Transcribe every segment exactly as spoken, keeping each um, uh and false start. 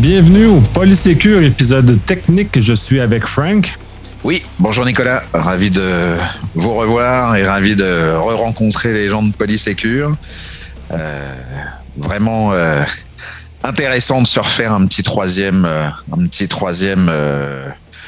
Bienvenue au Polysécure, épisode technique. Je suis avec Frank. Oui, bonjour Nicolas. Ravi de vous revoir et ravi de re-rencontrer les gens de Polysécure. Euh, vraiment euh, intéressant de se refaire un petit troisième, euh, un petit troisième, euh,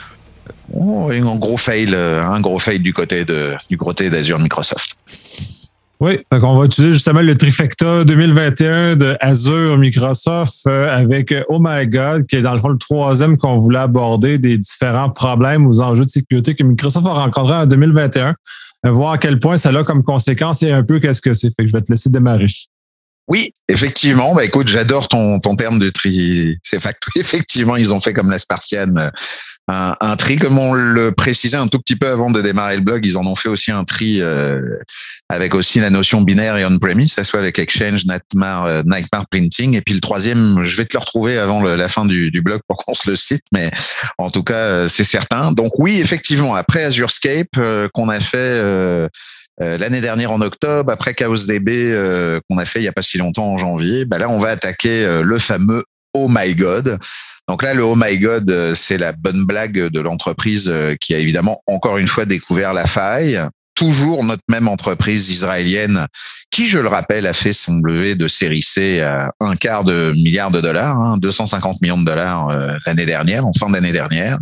oh, un gros fail, un gros fail du côté de du côté d'Azure Microsoft. Oui, donc on va utiliser justement le trifecta deux mille vingt et un de Azure Microsoft euh, avec Oh My God, qui est dans le fond le troisième qu'on voulait aborder des différents problèmes aux enjeux de sécurité que Microsoft a rencontrés en deux mille vingt et un. Euh, voir à quel point ça a comme conséquence et un peu qu'est-ce que c'est. Fait que je vais te laisser démarrer. Oui, effectivement. Bah écoute, j'adore ton ton terme de tri. C'est fact. Effectivement, ils ont fait comme la Spartiane. Un, un tri, comme on le précisait un tout petit peu avant de démarrer le blog, ils en ont fait aussi un tri euh, avec aussi la notion binaire et on-premise, ça soit avec Exchange, Nightmare, euh, Nightmare Printing. Et puis le troisième, je vais te le retrouver avant le, la fin du, du blog pour qu'on se le cite, mais en tout cas, euh, c'est certain. Donc oui, effectivement, après AzureScape, euh, qu'on a fait euh, euh, l'année dernière en octobre, après ChaosDB, euh, qu'on a fait il y a pas si longtemps en janvier, bah là, on va attaquer euh, le fameux Oh My God. Donc là, le Oh My God, c'est la bonne blague de l'entreprise qui a évidemment encore une fois découvert la faille. Toujours notre même entreprise israélienne qui, je le rappelle, a fait son levé de série C à un quart de milliard de dollars, hein, deux cent cinquante millions de dollars euh, l'année dernière, en fin d'année dernière.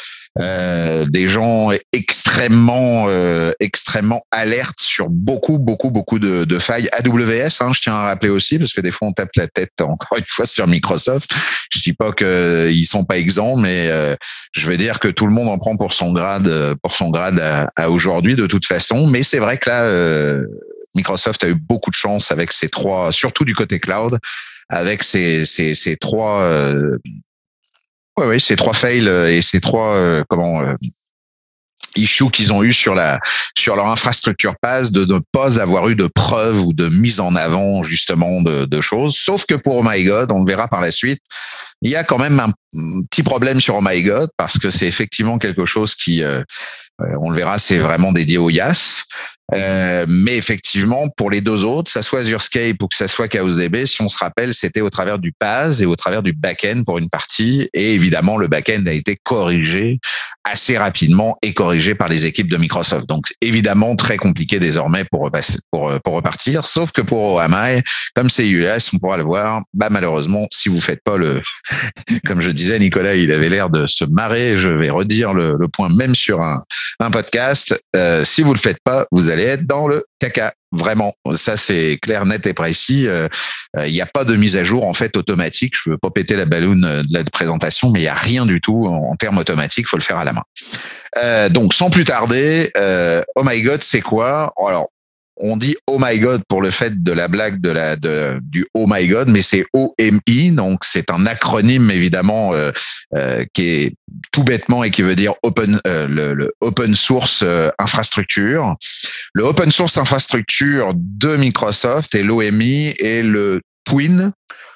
Euh, des gens extrêmement euh, extrêmement alertes sur beaucoup beaucoup beaucoup de, de failles. A W S, hein, je tiens à rappeler aussi, parce que des fois on tape la tête encore une fois sur Microsoft. Je dis pas que ils sont pas exempts, mais euh, je veux dire que tout le monde en prend pour son grade pour son grade à, à aujourd'hui de toute façon. Mais c'est vrai que là, euh, Microsoft a eu beaucoup de chance avec ces trois, surtout du côté cloud, avec ces ces, ces trois euh, Oui, oui, ces trois fails et ces trois euh, comment euh, issues qu'ils ont eu sur la sur leur infrastructure PaaS de ne pas avoir eu de preuves ou de mise en avant justement de, de choses. Sauf que pour Oh My God, on le verra par la suite, il y a quand même un petit problème sur Oh My God parce que c'est effectivement quelque chose qui, euh, on le verra, c'est vraiment dédié au I A S. Euh, mais effectivement, pour les deux autres, que ça soit AzureScape ou que ça soit ChaosDB, si on se rappelle, c'était au travers du PaaS et au travers du back-end pour une partie. Et évidemment, le back-end a été corrigé assez rapidement et corrigé par les équipes de Microsoft. Donc, évidemment, très compliqué désormais pour repasser, pour, pour repartir. Sauf que pour O M I, comme c'est U S, on pourra le voir, bah, malheureusement, si vous faites pas le, comme je disais, Nicolas, il avait l'air de se marrer. Je vais redire le, le point même sur un, un podcast. Euh, si vous le faites pas, vous allez être dans le caca. Vraiment, ça c'est clair, net et précis. Il euh, n'y a pas de mise à jour en fait automatique. Je veux pas péter la balloune de la présentation, mais il y a rien du tout en, en termes automatiques. Faut le faire à la main. Euh, donc, sans plus tarder, euh, Oh My God, c'est quoi? Alors, on dit Oh My God pour le fait de la blague de la de du Oh My God, mais c'est O M I, donc c'est un acronyme évidemment euh, euh, qui est tout bêtement et qui veut dire open euh, le, le open source euh, infrastructure. Le open source infrastructure de Microsoft et l'O M I est le twin,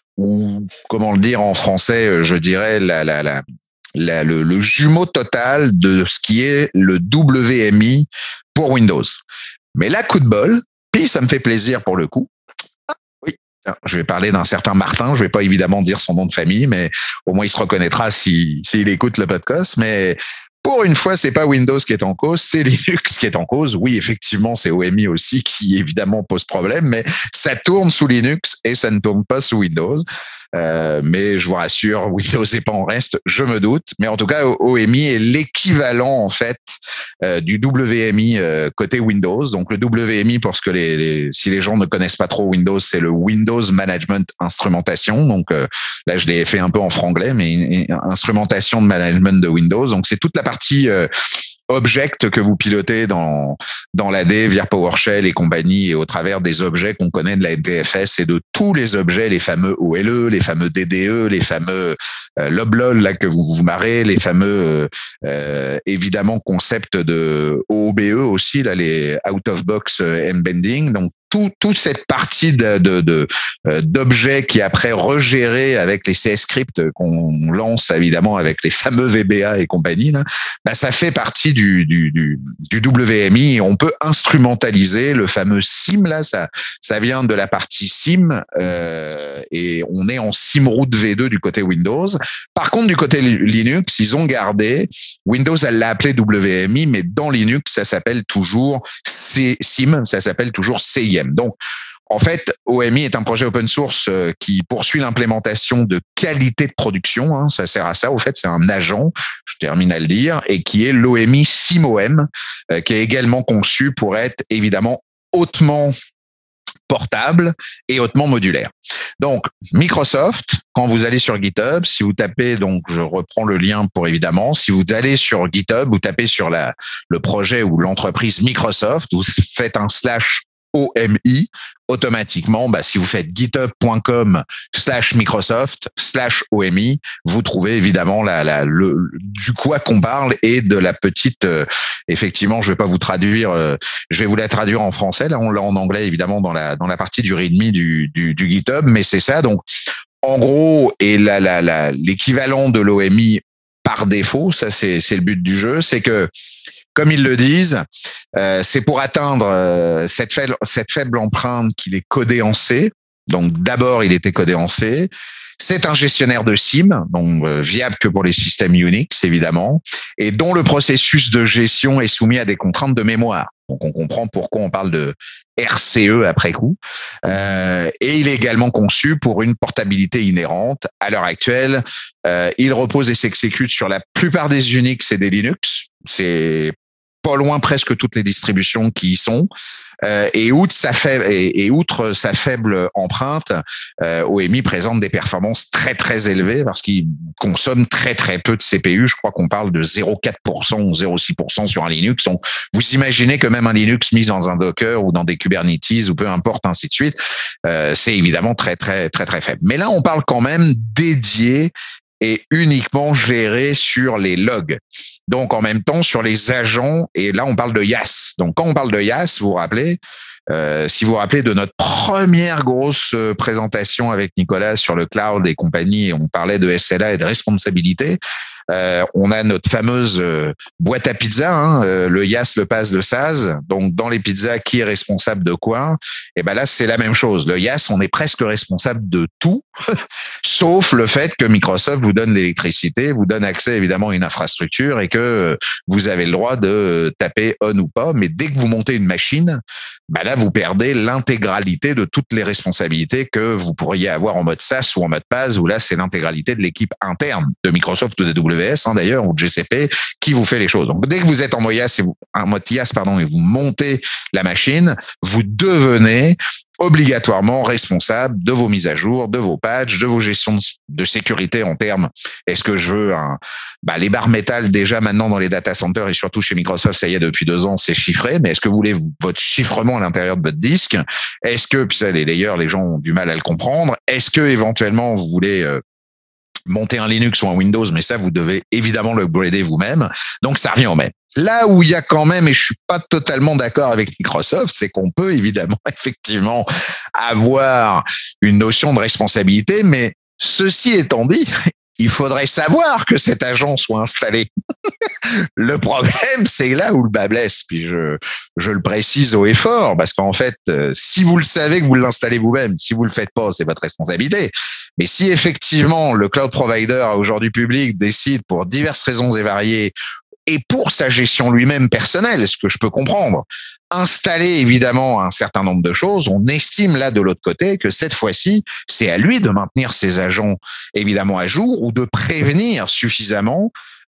ou comment le dire en français, je dirais la la la La, le, le jumeau total de ce qui est le W M I pour Windows. Mais là, coup de bol, puis ça me fait plaisir pour le coup. Ah, oui, je vais parler d'un certain Martin, je vais pas évidemment dire son nom de famille, mais au moins il se reconnaîtra si, s'il écoute le podcast. Mais pour une fois, c'est pas Windows qui est en cause, c'est Linux qui est en cause. Oui, effectivement, c'est O M I aussi qui évidemment pose problème, mais ça tourne sous Linux et ça ne tourne pas sous Windows. Euh, mais je vous rassure, Windows n'est pas en reste, je me doute. Mais en tout cas, O M I est l'équivalent en fait euh, du W M I euh, côté Windows. Donc le W M I, pour ce que les, les si les gens ne connaissent pas trop Windows, c'est le Windows Management Instrumentation. Donc euh, là, je l'ai fait un peu en franglais, mais une, une instrumentation de management de Windows. Donc c'est toute la partie euh, object que vous pilotez dans dans l'A D via PowerShell et compagnie, et au travers des objets qu'on connaît de la N T F S et de tous les objets, les fameux O L E, les fameux D D E, les fameux euh, loblol là que vous vous marrez, les fameux euh, évidemment concepts de O O B E aussi là, les out of box embedding. Donc tout, toute cette partie de, de, de, d'objets qui est après regérés avec les C S scripts qu'on lance évidemment avec les fameux V B A et compagnie, là, bah, ça fait partie du, du, du, du W M I et on peut instrumentaliser le fameux SIM, là, ça, ça vient de la partie SIM euh, et on est en SIM-root V deux du côté Windows. Par contre, du côté Linux, ils ont gardé, Windows, elle l'a appelé W M I, mais dans Linux, ça s'appelle toujours C, SIM, ça s'appelle toujours C I M. Donc, en fait, O M I est un projet open source qui poursuit l'implémentation de qualité de production. Hein, ça sert à ça. Au fait, c'est un agent, je termine à le dire, et qui est l'O M I SIM-O M, euh, qui est également conçu pour être évidemment hautement portable et hautement modulaire. Donc, Microsoft, quand vous allez sur GitHub, si vous tapez, donc je reprends le lien pour évidemment, si vous allez sur GitHub, vous tapez sur la, le projet ou l'entreprise Microsoft, vous faites un slash O M I, automatiquement, bah, si vous faites github.com slash Microsoft slash O M I, vous trouvez évidemment la, la, le, du quoi qu'on parle et de la petite, euh, effectivement, je vais pas vous traduire, euh, je vais vous la traduire en français, là on l'a en anglais évidemment dans la, dans la partie du readme du, du, du GitHub, mais c'est ça, donc en gros, et la, la, la, l'équivalent de l'O M I par défaut, ça c'est, c'est le but du jeu, c'est que comme ils le disent, euh, c'est pour atteindre euh, cette, faible, cette faible empreinte qu'il est codé en C. Donc d'abord, il était codé en C. C'est un gestionnaire de SIM, donc euh, viable que pour les systèmes Unix, évidemment, et dont le processus de gestion est soumis à des contraintes de mémoire. Donc on comprend pourquoi on parle de R C E après coup. Euh, et il est également conçu pour une portabilité inhérente. À l'heure actuelle, euh, il repose et s'exécute sur la plupart des Unix et des Linux. C'est pas loin presque toutes les distributions qui y sont. Euh, et, outre sa faible, et, et outre sa faible empreinte, euh, O M I présente des performances très très élevées parce qu'il consomme très très peu de C P U. Je crois qu'on parle de zéro virgule quatre pour cent ou zéro virgule six pour cent sur un Linux. Donc vous imaginez que même un Linux mis dans un Docker ou dans des Kubernetes ou peu importe, ainsi de suite, euh, c'est évidemment très très très très faible. Mais là, on parle quand même dédié et uniquement géré sur les logs. Donc, en même temps, sur les agents, et là, on parle de YaST. Donc, quand on parle de YaST, vous vous rappelez, euh, si vous vous rappelez de notre première grosse présentation avec Nicolas sur le cloud et compagnie, et on parlait de S L A et de responsabilité, euh, on a notre fameuse euh, boîte à pizza, hein, euh, le YaST, le P A S, le S A S. Donc, dans les pizzas, qui est responsable de quoi? Et ben là, c'est la même chose. Le YaST, on est presque responsable de tout, sauf le fait que Microsoft vous donne l'électricité, vous donne accès évidemment à une infrastructure et que vous avez le droit de taper on ou pas. Mais dès que vous montez une machine, ben là, vous perdez l'intégralité de toutes les responsabilités que vous pourriez avoir en mode S A S ou en mode P A S, où là, c'est l'intégralité de l'équipe interne de Microsoft ou de W S, hein, d'ailleurs, ou de G C P, qui vous fait les choses. Donc, dès que vous êtes en mode YaST, et vous, en mode YaST, pardon, et vous montez la machine, vous devenez obligatoirement responsable de vos mises à jour, de vos patchs, de vos gestions de sécurité en termes, est-ce que je veux un, bah, les barres métal déjà maintenant dans les data centers et surtout chez Microsoft, ça y est, depuis deux ans, c'est chiffré, mais est-ce que vous voulez votre chiffrement à l'intérieur de votre disque? Est-ce que, puis ça, les layers, les gens ont du mal à le comprendre. Est-ce que, éventuellement, vous voulez, euh, monter un Linux ou un Windows, mais ça, vous devez évidemment l'upgrader vous-même. Donc, ça revient au même. Là où il y a quand même, et je suis pas totalement d'accord avec Microsoft, c'est qu'on peut évidemment, effectivement, avoir une notion de responsabilité, mais ceci étant dit, il faudrait savoir que cet agent soit installé. Le problème, c'est là où le bas blesse. Puis je, je le précise haut et fort, parce qu'en fait, euh, si vous le savez que vous l'installez vous-même, si vous le faites pas, c'est votre responsabilité. Mais si effectivement le cloud provider aujourd'hui public décide pour diverses raisons et variées et pour sa gestion lui-même personnelle, ce que je peux comprendre, installer évidemment un certain nombre de choses, on estime là de l'autre côté que cette fois-ci, c'est à lui de maintenir ses agents évidemment à jour ou de prévenir suffisamment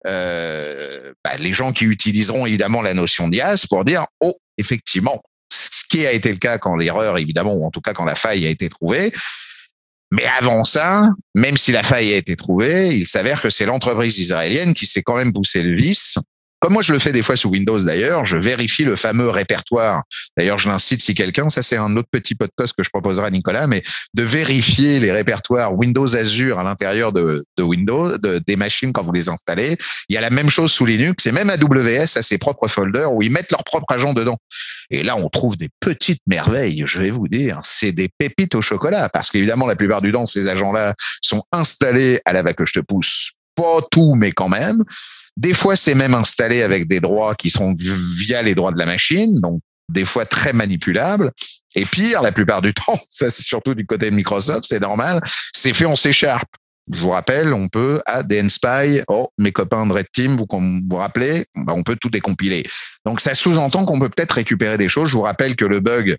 euh, bah, les gens qui utiliseront évidemment la notion de YaST pour dire « Oh, effectivement, ce qui a été le cas quand l'erreur, évidemment, ou en tout cas quand la faille a été trouvée, mais avant ça, même si la faille a été trouvée, il s'avère que c'est l'entreprise israélienne qui s'est quand même poussé le vice comme moi je le fais des fois sous Windows d'ailleurs, je vérifie le fameux répertoire. D'ailleurs, je l'incite si quelqu'un, ça c'est un autre petit podcast que je proposerai à Nicolas, mais de vérifier les répertoires Windows Azure à l'intérieur de, de Windows, de, des machines quand vous les installez. Il y a la même chose sous Linux et même A W S a ses propres folders où ils mettent leur propre agent dedans. Et là, on trouve des petites merveilles, je vais vous dire, c'est des pépites au chocolat parce qu'évidemment, la plupart du temps, ces agents-là sont installés à la va que je te pousse. Pas tout, mais quand même. Des fois, c'est même installé avec des droits qui sont via les droits de la machine, donc des fois très manipulables. Et pire, la plupart du temps, ça c'est surtout du côté de Microsoft, c'est normal, c'est fait en C Sharp. Je vous rappelle, on peut à D N S P Y, oh, mes copains de Red Team, vous vous, vous rappelez, on peut tout décompiler. Donc ça sous-entend qu'on peut peut-être récupérer des choses. Je vous rappelle que le bug,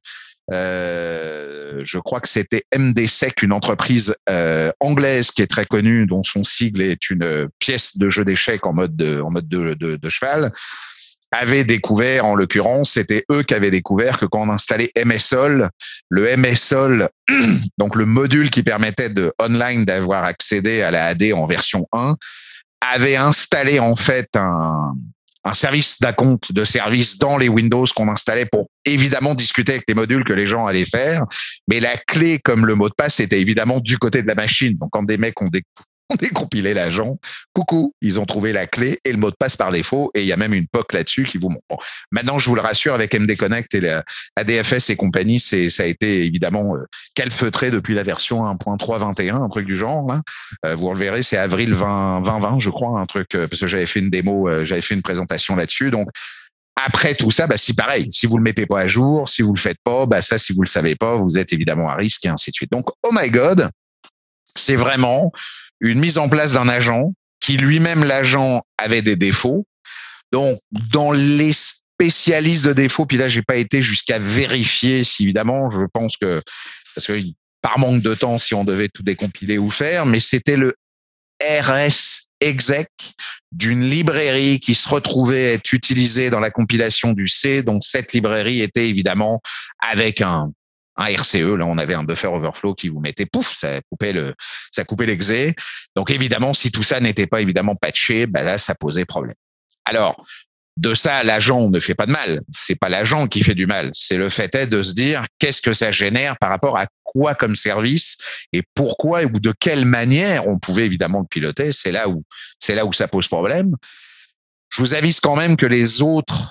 Euh, je crois que c'était M D S E C, une entreprise euh, anglaise qui est très connue, dont son sigle est une pièce de jeu d'échecs en mode de, en mode de, de, de cheval, avait découvert, en l'occurrence, c'était eux qui avaient découvert que quand on installait M S O L, le M S O L, donc le module qui permettait de online d'avoir accédé à la A D en version un, avait installé en fait un un service d'acompte de service dans les Windows qu'on installait pour évidemment discuter avec les modules que les gens allaient faire. Mais la clé, comme le mot de passe, était évidemment du côté de la machine. Donc, quand des mecs ont, dé- ont décompilé l'agent, coucou, ils ont trouvé la clé et le mot de passe par défaut. Et il y a même une P O C là-dessus qui vous montre. Bon, maintenant, je vous le rassure, avec M D Connect et la A D F S et compagnie, c'est, ça a été évidemment euh, calfeutré depuis la version un point trois vingt et un, un truc du genre. Hein. Euh, vous le verrez, c'est avril vingt vingt, je crois, un truc, euh, parce que j'avais fait une démo, euh, j'avais fait une présentation là-dessus. Donc, après tout ça, bah, si pareil, si vous le mettez pas à jour, si vous le faites pas, bah, ça, si vous le savez pas, vous êtes évidemment à risque et ainsi de suite. Donc, oh my God, c'est vraiment une mise en place d'un agent qui lui-même, l'agent, avait des défauts. Donc, dans les spécialistes de défauts, puis là, j'ai pas été jusqu'à vérifier si, évidemment, je pense que, parce que par manque de temps, si on devait tout décompiler ou faire, mais c'était le R S exec d'une librairie qui se retrouvait être utilisée dans la compilation du C. Donc, cette librairie était évidemment avec un un R C E, là, on avait un buffer overflow qui vous mettait, pouf, ça coupait le, ça coupait l'exé. Donc, évidemment, si tout ça n'était pas évidemment patché, ben là, ça posait problème. Alors, de ça, l'agent ne fait pas de mal. C'est pas l'agent qui fait du mal. C'est le fait est de se dire qu'est-ce que ça génère par rapport à quoi comme service et pourquoi ou de quelle manière on pouvait évidemment le piloter. C'est là où, c'est là où ça pose problème. Je vous avise quand même que les autres,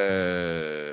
euh,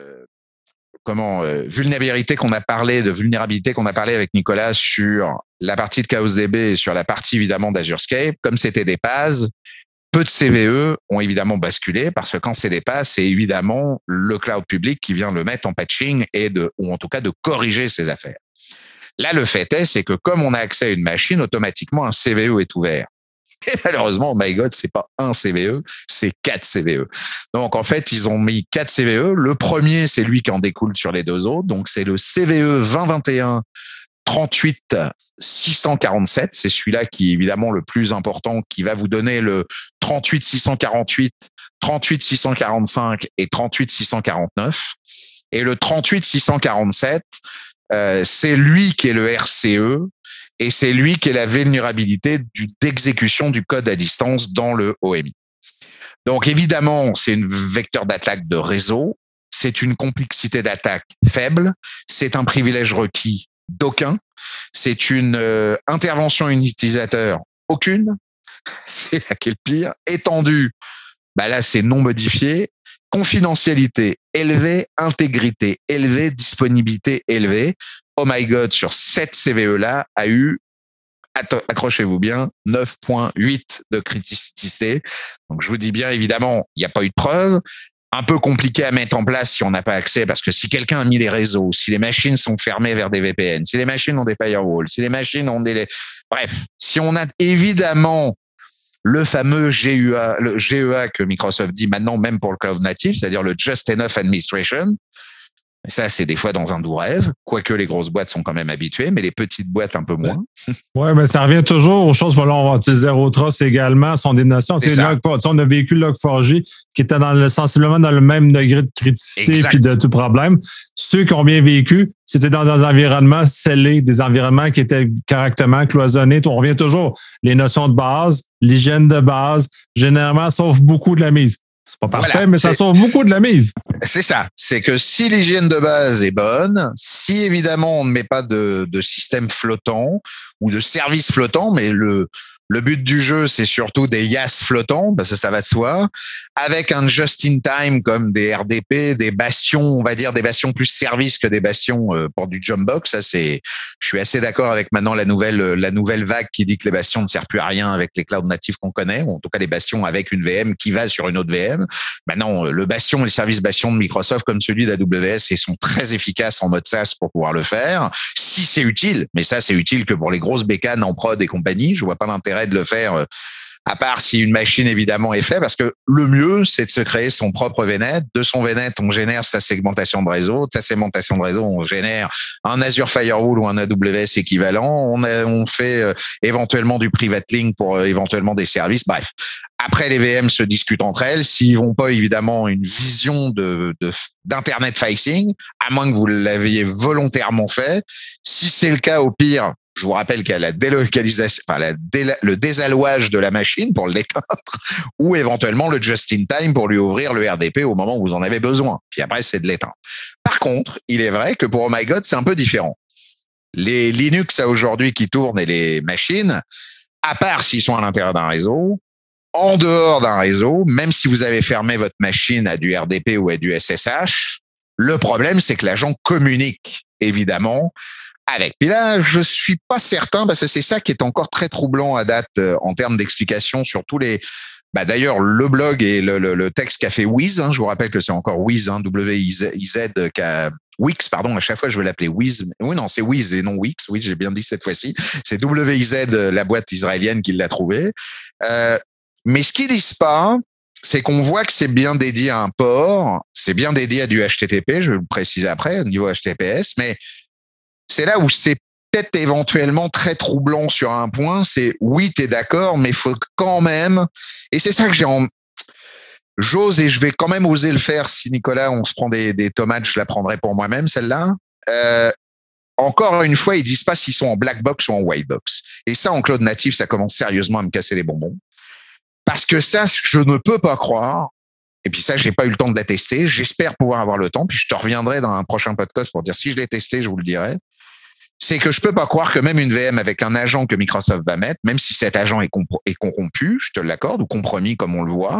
comment euh, vulnérabilité qu'on a parlé de vulnérabilité qu'on a parlé avec Nicolas sur la partie de ChaosDB et sur la partie évidemment d'AzureScape, comme c'était des P A S, peu de C V E ont évidemment basculé parce que quand c'est des P A S, c'est évidemment le cloud public qui vient le mettre en patching et de ou en tout cas de corriger ces affaires. Là, le fait est, c'est que comme on a accès à une machine, automatiquement un C V E est ouvert. Et malheureusement, oh my God, c'est pas un C V E, c'est quatre C V E. Donc, en fait, ils ont mis quatre C V E. Le premier, c'est lui qui en découle sur les deux autres. Donc, c'est le C V E vingt vingt et un trente-huit six cent quarante-sept. C'est celui-là qui est évidemment le plus important, qui va vous donner le trente-huit six cent quarante-huit, trente-huit six cent quarante-cinq et trente-huit six cent quarante-neuf. Et le trente-huit six cent quarante-sept, euh, c'est lui qui est le R C E. Et c'est lui qui est la vulnérabilité du, d'exécution du code à distance dans le O M I. Donc, évidemment, c'est un vecteur d'attaque de réseau. C'est une complexité d'attaque faible. C'est un privilège requis d'aucun. C'est une euh, intervention utilisateur aucune. C'est là qu'est le pire. Étendue, bah là, c'est non modifié. Confidentialité élevée, intégrité élevée, disponibilité élevée. Oh my God, sur cette C V E-là, a eu, accrochez-vous bien, neuf virgule huit de criticité. Donc, je vous dis bien, évidemment, il n'y a pas eu de preuve. Un peu compliqué à mettre en place si on n'a pas accès, parce que si quelqu'un a mis les réseaux, si les machines sont fermées vers des V P N, si les machines ont des firewalls, si les machines ont des... Bref, si on a évidemment le fameux G U A, le G E A que Microsoft dit maintenant même pour le cloud native, c'est-à-dire le Just Enough Administration. Ça, c'est des fois dans un doux rêve, quoique les grosses boîtes sont quand même habituées, mais les petites boîtes un peu moins. Oui, mais ça revient toujours aux choses. Là, on va utiliser Zero Trust également, sont des notions. C'est Log, on a vécu Log quatre j qui était dans le, sensiblement dans le même degré de criticité et de tout problème. Ceux qui ont bien vécu, c'était dans des environnements scellés, des environnements qui étaient correctement cloisonnés. On revient toujours les notions de base, l'hygiène de base, généralement, sauf beaucoup de la mise. C'est pas parfait, voilà, mais ça sauve beaucoup de la mise. C'est ça. C'est que si l'hygiène de base est bonne, si évidemment on ne met pas de, de système flottant ou de service flottant, mais le Le but du jeu, c'est surtout des yas flottants, parce que ça va de soi, avec un just-in-time comme des R D P, des bastions, on va dire des bastions plus service que des bastions euh, pour du jump box. Ça, c'est, je suis assez d'accord avec maintenant la nouvelle, la nouvelle vague qui dit que les bastions ne servent plus à rien avec les clouds natifs qu'on connaît, ou en tout cas les bastions avec une V M qui va sur une autre V M. Maintenant, le bastion et les services bastions de Microsoft comme celui d'A W S, ils sont très efficaces en mode SaaS pour pouvoir le faire. Si c'est utile, mais ça, c'est utile que pour les grosses bécanes en prod et compagnie. Je vois pas l'intérêt de le faire, à part si une machine évidemment est faite, parce que le mieux, c'est de se créer son propre V Net. De son V Net, on génère sa segmentation de réseau. De sa segmentation de réseau, on génère un Azure Firewall ou un A W S équivalent. On, a, on fait euh, éventuellement du private link pour euh, éventuellement des services. Bref. Après, les V M se discutent entre elles. S'ils vont pas évidemment une vision de, de d'internet facing, à moins que vous l'aviez volontairement fait. Si c'est le cas, au pire, je vous rappelle qu'il y a la délocalisation, enfin la déla, le désallouage de la machine pour l'éteindre, ou éventuellement le just-in-time pour lui ouvrir le R D P au moment où vous en avez besoin. Puis après, c'est de l'éteindre. Par contre, il est vrai que pour Oh My God, c'est un peu différent. Les Linux à aujourd'hui qui tournent et les machines, à part s'ils sont à l'intérieur d'un réseau, en dehors d'un réseau, même si vous avez fermé votre machine à du R D P ou à du S S H, le problème, c'est que l'agent communique, évidemment, avec. Puis là, je suis pas certain, parce que c'est ça qui est encore très troublant à date euh, en termes d'explication sur tous les. Bah d'ailleurs, le blog et le, le, le texte qu'a fait Wiz, hein, je vous rappelle que c'est encore Wiz, hein, W I Z, qu'a Wix, pardon, à chaque fois je veux l'appeler Wiz. Oui, non, c'est Wiz et non Wix. Oui, j'ai bien dit cette fois-ci. C'est W I Z, la boîte israélienne, qui l'a trouvé. Euh, mais ce qu'ils disent pas, c'est qu'on voit que c'est bien dédié à un port, c'est bien dédié à du H T T P, je vais le préciser après, au niveau H T T P S, mais c'est là où c'est peut-être éventuellement très troublant sur un point, c'est oui, t'es d'accord, mais il faut quand même, et c'est ça que j'ai en, j'ose et je vais quand même oser le faire si Nicolas, on se prend des, des tomates, je la prendrai pour moi-même, celle-là. Euh, encore une fois, ils disent pas s'ils sont en black box ou en white box. Et ça, en cloud natif, ça commence sérieusement à me casser les bonbons. Parce que ça, je ne peux pas croire. Et puis ça, j'ai pas eu le temps de la tester. J'espère pouvoir avoir le temps. Puis je te reviendrai dans un prochain podcast pour dire si je l'ai testé, je vous le dirai. C'est que je peux pas croire que même une V M avec un agent que Microsoft va mettre, même si cet agent est, comp- est corrompu, je te l'accorde, ou compromis comme on le voit,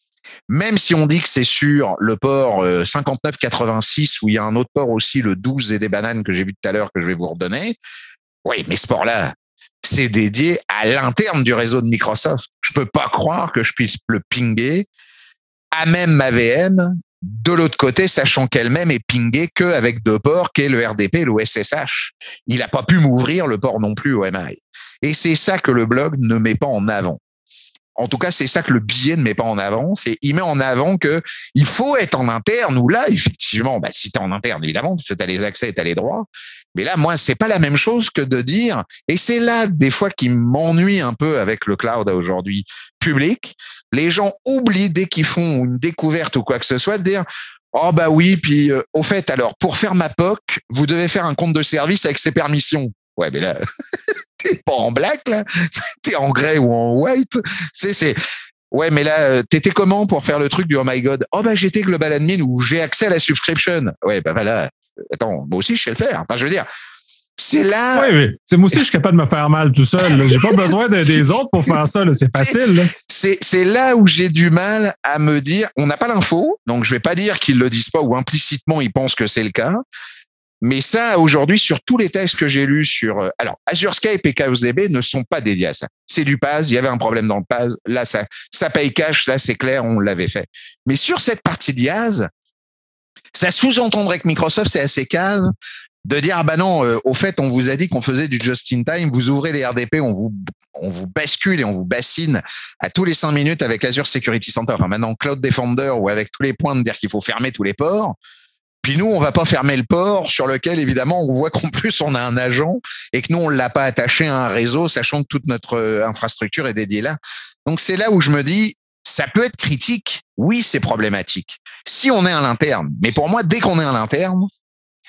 même si on dit que c'est sur le port euh, cinquante-neuf quatre-vingt-six, où il y a un autre port aussi, le douze et des bananes que j'ai vu tout à l'heure, que je vais vous redonner, oui, mais ce port-là, c'est dédié à l'interne du réseau de Microsoft. Je peux pas croire que je puisse le pinguer à même ma V M de l'autre côté, sachant qu'elle-même est pingée qu'avec deux ports, qu'est le R D P et le S S H. Il n'a pas pu m'ouvrir le port non plus au M I. Et c'est ça que le blog ne met pas en avant. En tout cas, c'est ça que le billet ne met pas en avant. C'est, il met en avant que il faut être en interne, ou là, effectivement, bah, si t'es en interne, évidemment, parce que t'as les accès et t'as les droits. Mais là, moi, c'est pas la même chose que de dire, et c'est là, des fois, qui m'ennuie un peu avec le cloud aujourd'hui public. Les gens oublient, dès qu'ils font une découverte ou quoi que ce soit, de dire, oh, bah oui, puis, euh, au fait, alors, pour faire ma P O C, vous devez faire un compte de service avec ses permissions. Ouais, mais là, t'es pas en black, là. T'es en grey ou en white. C'est, c'est, ouais, mais là, t'étais comment pour faire le truc du Oh My God? Oh, bah, j'étais Global Admin où j'ai accès à la subscription. Ouais, bah, voilà. Attends, moi aussi, je sais le faire. Enfin, je veux dire, c'est là. Oui, mais c'est moi aussi, je suis capable de me faire mal tout seul. Là. J'ai pas besoin de, des autres pour faire ça. Là. C'est facile. Là. C'est, c'est là où j'ai du mal à me dire, on n'a pas l'info, donc je vais pas dire qu'ils le disent pas ou implicitement ils pensent que c'est le cas. Mais ça, aujourd'hui, sur tous les textes que j'ai lus sur, alors, Azure Skype et K O Z B ne sont pas dédiés à ça. C'est du P A S. Il y avait un problème dans le P A S. Là, ça, ça paye cash. Là, c'est clair. On l'avait fait. Mais sur cette partie d'I A S, ça sous-entendrait que Microsoft, c'est assez cave de dire, ah bah non, euh, au fait, on vous a dit qu'on faisait du just-in-time. Vous ouvrez les R D P, on vous, on vous bascule et on vous bassine à tous les cinq minutes avec Azure Security Center. Enfin, maintenant, Cloud Defender ou avec tous les points de dire qu'il faut fermer tous les ports. Puis nous, on va pas fermer le port sur lequel, évidemment, on voit qu'en plus, on a un agent et que nous, on l'a pas attaché à un réseau, sachant que toute notre infrastructure est dédiée là. Donc, c'est là où je me dis, ça peut être critique. Oui, c'est problématique. Si on est à l'interne. Mais pour moi, dès qu'on est à l'interne,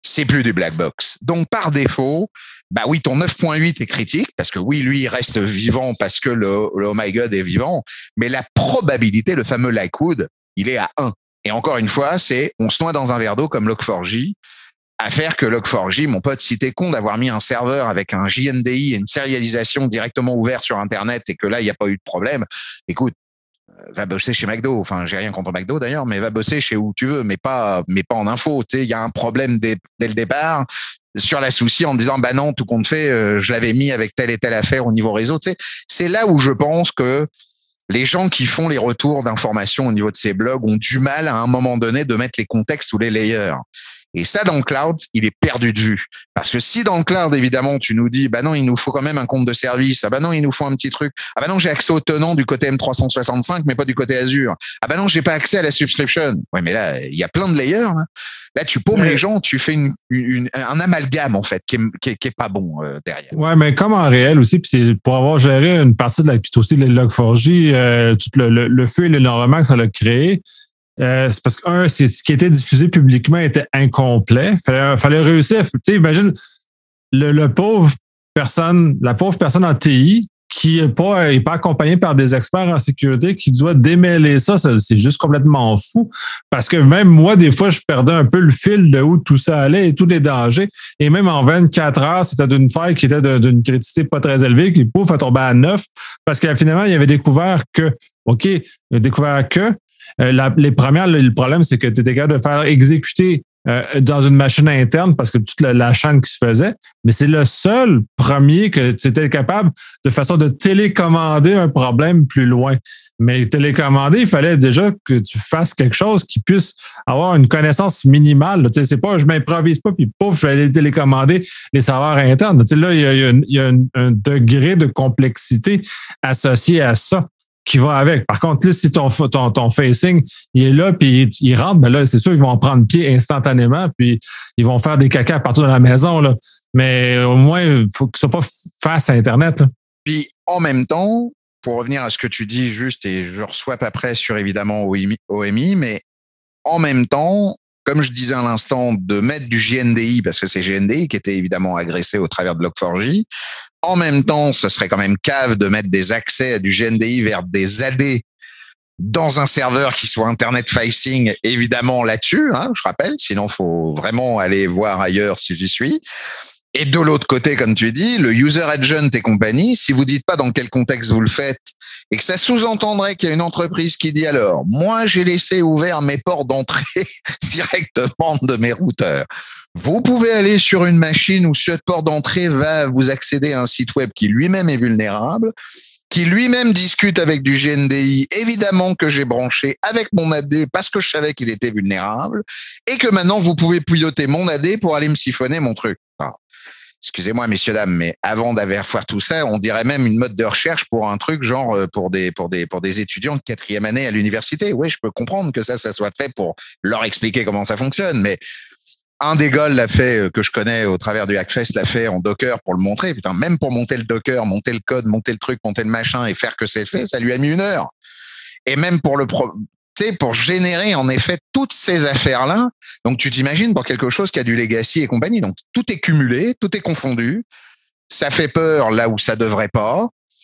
c'est plus du black box. Donc, par défaut, bah oui, ton neuf point huit est critique, parce que oui, lui, il reste vivant parce que le, le Oh My God est vivant, mais la probabilité, le fameux likelihood, il est à un. Et encore une fois, c'est, on se noie dans un verre d'eau comme log four j, à faire que log four j, mon pote, si t'es con d'avoir mis un serveur avec un J N D I et une sérialisation directement ouverte sur Internet et que là, il n'y a pas eu de problème, écoute, va bosser chez McDo. Enfin, j'ai rien contre McDo d'ailleurs, mais va bosser chez où tu veux, mais pas, mais pas en info. Tu sais, il y a un problème dès, dès le départ sur la souci en disant, bah non, tout compte fait, euh, je l'avais mis avec telle et telle affaire au niveau réseau. Tu sais, c'est là où je pense que les gens qui font les retours d'informations au niveau de ces blogs ont du mal à un moment donné de mettre les contextes ou les layers. Et ça, dans le cloud, il est perdu de vue. Parce que si dans le cloud, évidemment, tu nous dis, bah non, il nous faut quand même un compte de service. Ah bah non, il nous faut un petit truc. Ah bah non, j'ai accès au tenant du côté M trois cent soixante-cinq, mais pas du côté Azure. Ah bah non, j'ai pas accès à la subscription. Ouais, mais là, il y a plein de layers. Là, là tu paumes ouais. les gens, tu fais une, une, un amalgame, en fait, qui est, qui est, qui est pas bon euh, derrière. Ouais, mais comme en réel aussi, puis c'est pour avoir géré une partie de la, puis aussi les log four j, euh, tout le, le, le feu et l'énormément que ça l'a créé, Euh, c'est parce que, un, c'est ce qui était diffusé publiquement était incomplet. Fallait, fallait réussir. Tu sais, imagine le, le pauvre personne, la pauvre personne en T I qui est pas, est pas accompagnée par des experts en sécurité qui doit démêler ça, ça, c'est juste complètement fou. Parce que même moi, des fois, je perdais un peu le fil de où tout ça allait et tous les dangers. Et même en vingt-quatre heures, c'était d'une faille qui était d'une criticité pas très élevée, qui pouf, a tombé à neuf. Parce que finalement, il avait découvert que, OK, il a découvert que, Euh, la, les premières, le, le problème, c'est que tu étais capable de faire exécuter euh, dans une machine interne parce que toute la, la chaîne qui se faisait, mais c'est le seul premier que tu étais capable de façon de télécommander un problème plus loin. Mais télécommander, il fallait déjà que tu fasses quelque chose qui puisse avoir une connaissance minimale. Tu sais, c'est pas, je m'improvise pas, puis pouf, je vais aller télécommander les serveurs internes. Tu sais, là, il y a, il y a, il y a un, un degré de complexité associé à ça qui va avec. Par contre, là, si ton, ton, ton facing, il est là, puis il, il rentre, ben là, c'est sûr, ils vont en prendre pied instantanément, puis ils vont faire des caca partout dans la maison, là. Mais au moins, il faut que ce soit pas face à Internet, là. Puis, en même temps, pour revenir à ce que tu dis juste, et je reçois après sur, évidemment, O M I, mais en même temps, comme je disais à l'instant, de mettre du J N D I, parce que c'est J N D I qui était évidemment agressé au travers de log four j. En même temps, ce serait quand même cave de mettre des accès à du J N D I vers des A D dans un serveur qui soit Internet facing, évidemment là-dessus, hein, je rappelle, sinon faut vraiment aller voir ailleurs si j'y suis. Et de l'autre côté, comme tu dis, le user agent et compagnie, si vous dites pas dans quel contexte vous le faites et que ça sous-entendrait qu'il y a une entreprise qui dit alors, moi, j'ai laissé ouvert mes ports d'entrée directement de mes routeurs. Vous pouvez aller sur une machine où ce port d'entrée va vous accéder à un site web qui lui-même est vulnérable, qui lui-même discute avec du J N D I, évidemment que j'ai branché avec mon A D parce que je savais qu'il était vulnérable et que maintenant vous pouvez piloter mon A D pour aller me siphonner mon truc. Alors, excusez-moi, messieurs, dames, mais avant d'avoir faire tout ça, on dirait même une mode de recherche pour un truc genre pour des, pour des, pour des étudiants de quatrième année à l'université. Oui, je peux comprendre que ça, ça soit fait pour leur expliquer comment ça fonctionne, mais un des gars l'a fait, que je connais au travers du Hackfest, l'a fait en Docker pour le montrer. Putain, même pour monter le Docker, monter le code, monter le truc, monter le machin et faire que c'est fait, ça lui a mis une heure. Et même pour le pro, tu sais, pour générer en effet toutes ces affaires-là. Donc tu t'imagines pour quelque chose qui a du legacy et compagnie. Donc tout est cumulé, tout est confondu. Ça fait peur là où ça devrait pas.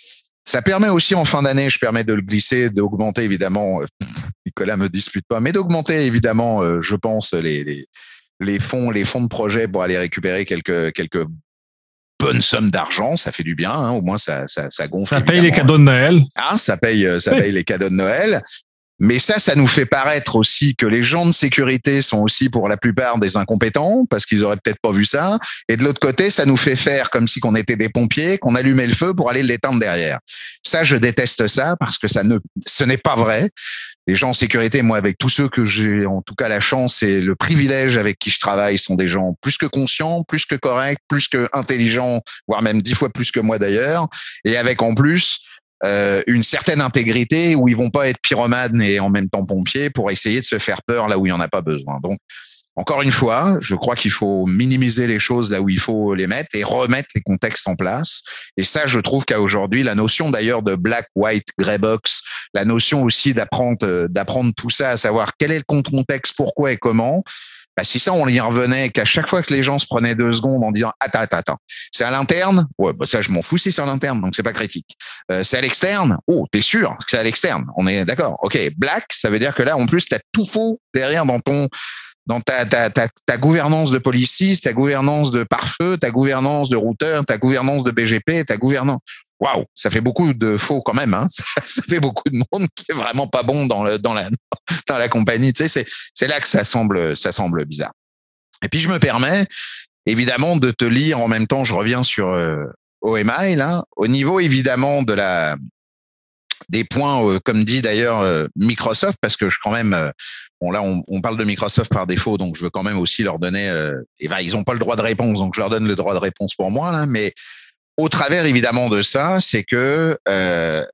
Ça permet aussi en fin d'année, je permets de le glisser, d'augmenter évidemment. Nicolas me dispute pas, mais d'augmenter évidemment, je pense les, les les fonds, les fonds de projet pour aller récupérer quelques, quelques bonnes sommes d'argent. Ça fait du bien, hein, au moins ça, ça, ça gonfle. Ça paye les cadeaux de Noël. Ah, ça paye, ça paye les cadeaux de Noël. Mais ça, ça nous fait paraître aussi que les gens de sécurité sont aussi pour la plupart des incompétents parce qu'ils auraient peut-être pas vu ça. Et de l'autre côté, ça nous fait faire comme si qu'on était des pompiers, qu'on allumait le feu pour aller l'éteindre derrière. Ça, je déteste ça parce que ça ne, ce n'est pas vrai. Les gens en sécurité, moi, avec tous ceux que j'ai en tout cas la chance et le privilège avec qui je travaille, sont des gens plus que conscients, plus que corrects, plus que intelligents, voire même dix fois plus que moi d'ailleurs. Et avec en plus Euh, une certaine intégrité où ils vont pas être pyromanes et en même temps pompiers pour essayer de se faire peur là où il y en a pas besoin. Donc, encore une fois, je crois qu'il faut minimiser les choses là où il faut les mettre et remettre les contextes en place. Et ça, je trouve qu'à aujourd'hui, la notion d'ailleurs de black, white, grey box, la notion aussi d'apprendre, d'apprendre tout ça, à savoir quel est le contexte, pourquoi et comment, Bah, si ça, on y revenait qu'à chaque fois que les gens se prenaient deux secondes en disant attends, attends, attends, c'est à l'interne? Ouais, bah ça, je m'en fous si c'est à l'interne, donc c'est pas critique. Euh, c'est à l'externe? Oh, t'es sûr que c'est à l'externe? On est d'accord. Ok, black, ça veut dire que là, en plus, t'as tout faux derrière dans ton, dans ta, ta, ta, ta gouvernance de policy, ta gouvernance de pare-feu, ta gouvernance de routeur, ta gouvernance de B G P, ta gouvernance. Waouh, ça fait beaucoup de faux quand même, hein. Ça, ça fait beaucoup de monde qui est vraiment pas bon dans le, dans la, dans la compagnie. Tu sais, c'est, c'est là que ça semble, ça semble bizarre. Et puis je me permets, évidemment, de te lire en même temps. Je reviens sur euh, O M I là, au niveau évidemment de la, des points, euh, comme dit d'ailleurs euh, Microsoft, parce que je quand même, euh, bon là, on, on parle de Microsoft par défaut, donc je veux quand même aussi leur donner. Euh, et ben, ils ont pas le droit de réponse, donc je leur donne le droit de réponse pour moi là, mais au travers évidemment de ça, c'est que euh,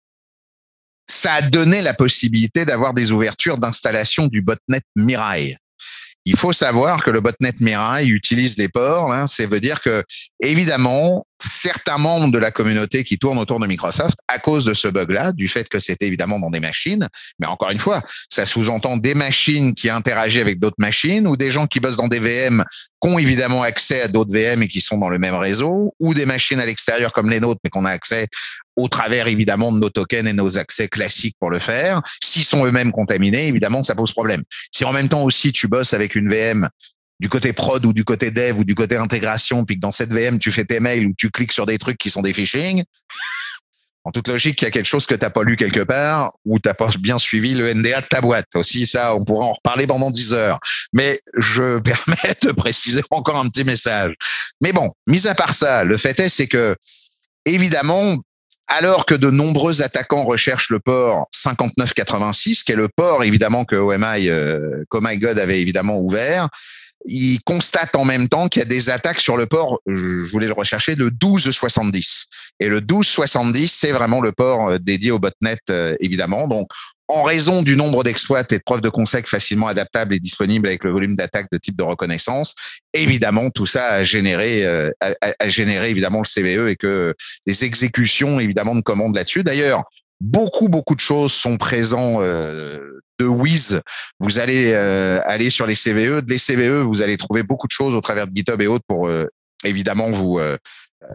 ça a donné la possibilité d'avoir des ouvertures d'installation du botnet Mirai. Il faut savoir que le botnet Mirai utilise les ports. Hein, ça veut dire que, évidemment, certains membres de la communauté qui tournent autour de Microsoft, à cause de ce bug-là, du fait que c'était évidemment dans des machines, mais encore une fois, ça sous-entend des machines qui interagissent avec d'autres machines, ou des gens qui bossent dans des V M qui ont évidemment accès à d'autres V M et qui sont dans le même réseau, ou des machines à l'extérieur comme les nôtres, mais qu'on a accès au travers évidemment de nos tokens et nos accès classiques pour le faire. S'ils sont eux-mêmes contaminés, évidemment, ça pose problème. Si en même temps aussi tu bosses avec une V M du côté prod ou du côté dev ou du côté intégration, puis que dans cette V M tu fais tes mails ou tu cliques sur des trucs qui sont des phishing, en toute logique, il y a quelque chose que t'as pas lu quelque part ou t'as pas bien suivi le N D A de ta boîte. Aussi, ça, on pourra en reparler pendant dix heures. Mais je permets de préciser encore un petit message. Mais bon, mis à part ça, le fait est, c'est que évidemment, alors que de nombreux attaquants recherchent le port cinquante-neuf quatre-vingt-six, qui est le port évidemment que O M I, euh, qu'O My God avait évidemment ouvert, ils constatent en même temps qu'il y a des attaques sur le port, je voulais le rechercher, le douze soixante-dix. Et le douze soixante-dix, c'est vraiment le port dédié au botnet, euh, évidemment. Donc, en raison du nombre d'exploits et de preuves de concept facilement adaptables et disponibles avec le volume d'attaque de type de reconnaissance, évidemment, tout ça a généré, euh, a, a généré évidemment le C V E et que des exécutions évidemment de commandes là-dessus. D'ailleurs, beaucoup, beaucoup de choses sont présentes euh, de Wiz. Vous allez euh, aller sur les C V E. Les C V E, vous allez trouver beaucoup de choses au travers de GitHub et autres pour euh, évidemment vous... Euh, euh,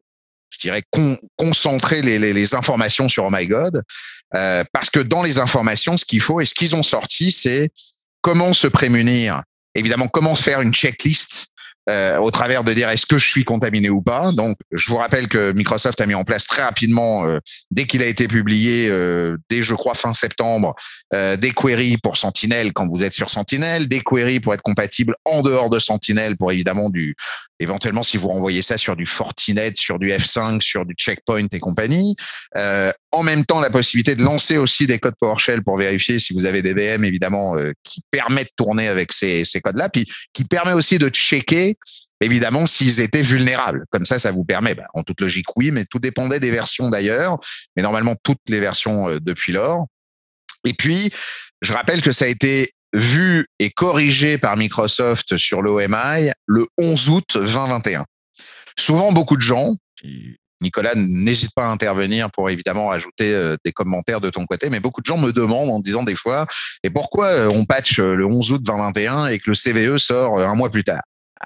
je dirais, con, concentrer les, les, les informations sur Oh My God, euh, parce que dans les informations, ce qu'il faut et ce qu'ils ont sorti, c'est comment se prémunir, évidemment, comment faire une checklist euh, au travers de dire est-ce que je suis contaminé ou pas. Donc, je vous rappelle que Microsoft a mis en place très rapidement, euh, dès qu'il a été publié, euh, dès je crois fin septembre, euh, des queries pour Sentinel quand vous êtes sur Sentinel, des queries pour être compatible en dehors de Sentinel pour évidemment du éventuellement si vous renvoyez ça sur du Fortinet, sur du F cinq, sur du Checkpoint et compagnie. Euh, en même temps, la possibilité de lancer aussi des codes PowerShell pour vérifier si vous avez des V M évidemment euh, qui permettent de tourner avec ces, ces codes-là, puis qui permet aussi de checker évidemment s'ils étaient vulnérables. Comme ça, ça vous permet, bah, en toute logique oui, mais tout dépendait des versions d'ailleurs, mais normalement toutes les versions euh, depuis lors. Et puis, je rappelle que ça a été vu et corrigé par Microsoft sur l'O M I le onze août vingt vingt et un. Souvent, beaucoup de gens, Nicolas, n'hésite pas à intervenir pour évidemment ajouter euh, des commentaires de ton côté, mais beaucoup de gens me demandent en disant des fois, et pourquoi euh, on patch le onze août vingt vingt et un et que le C V E sort euh, un mois plus tard?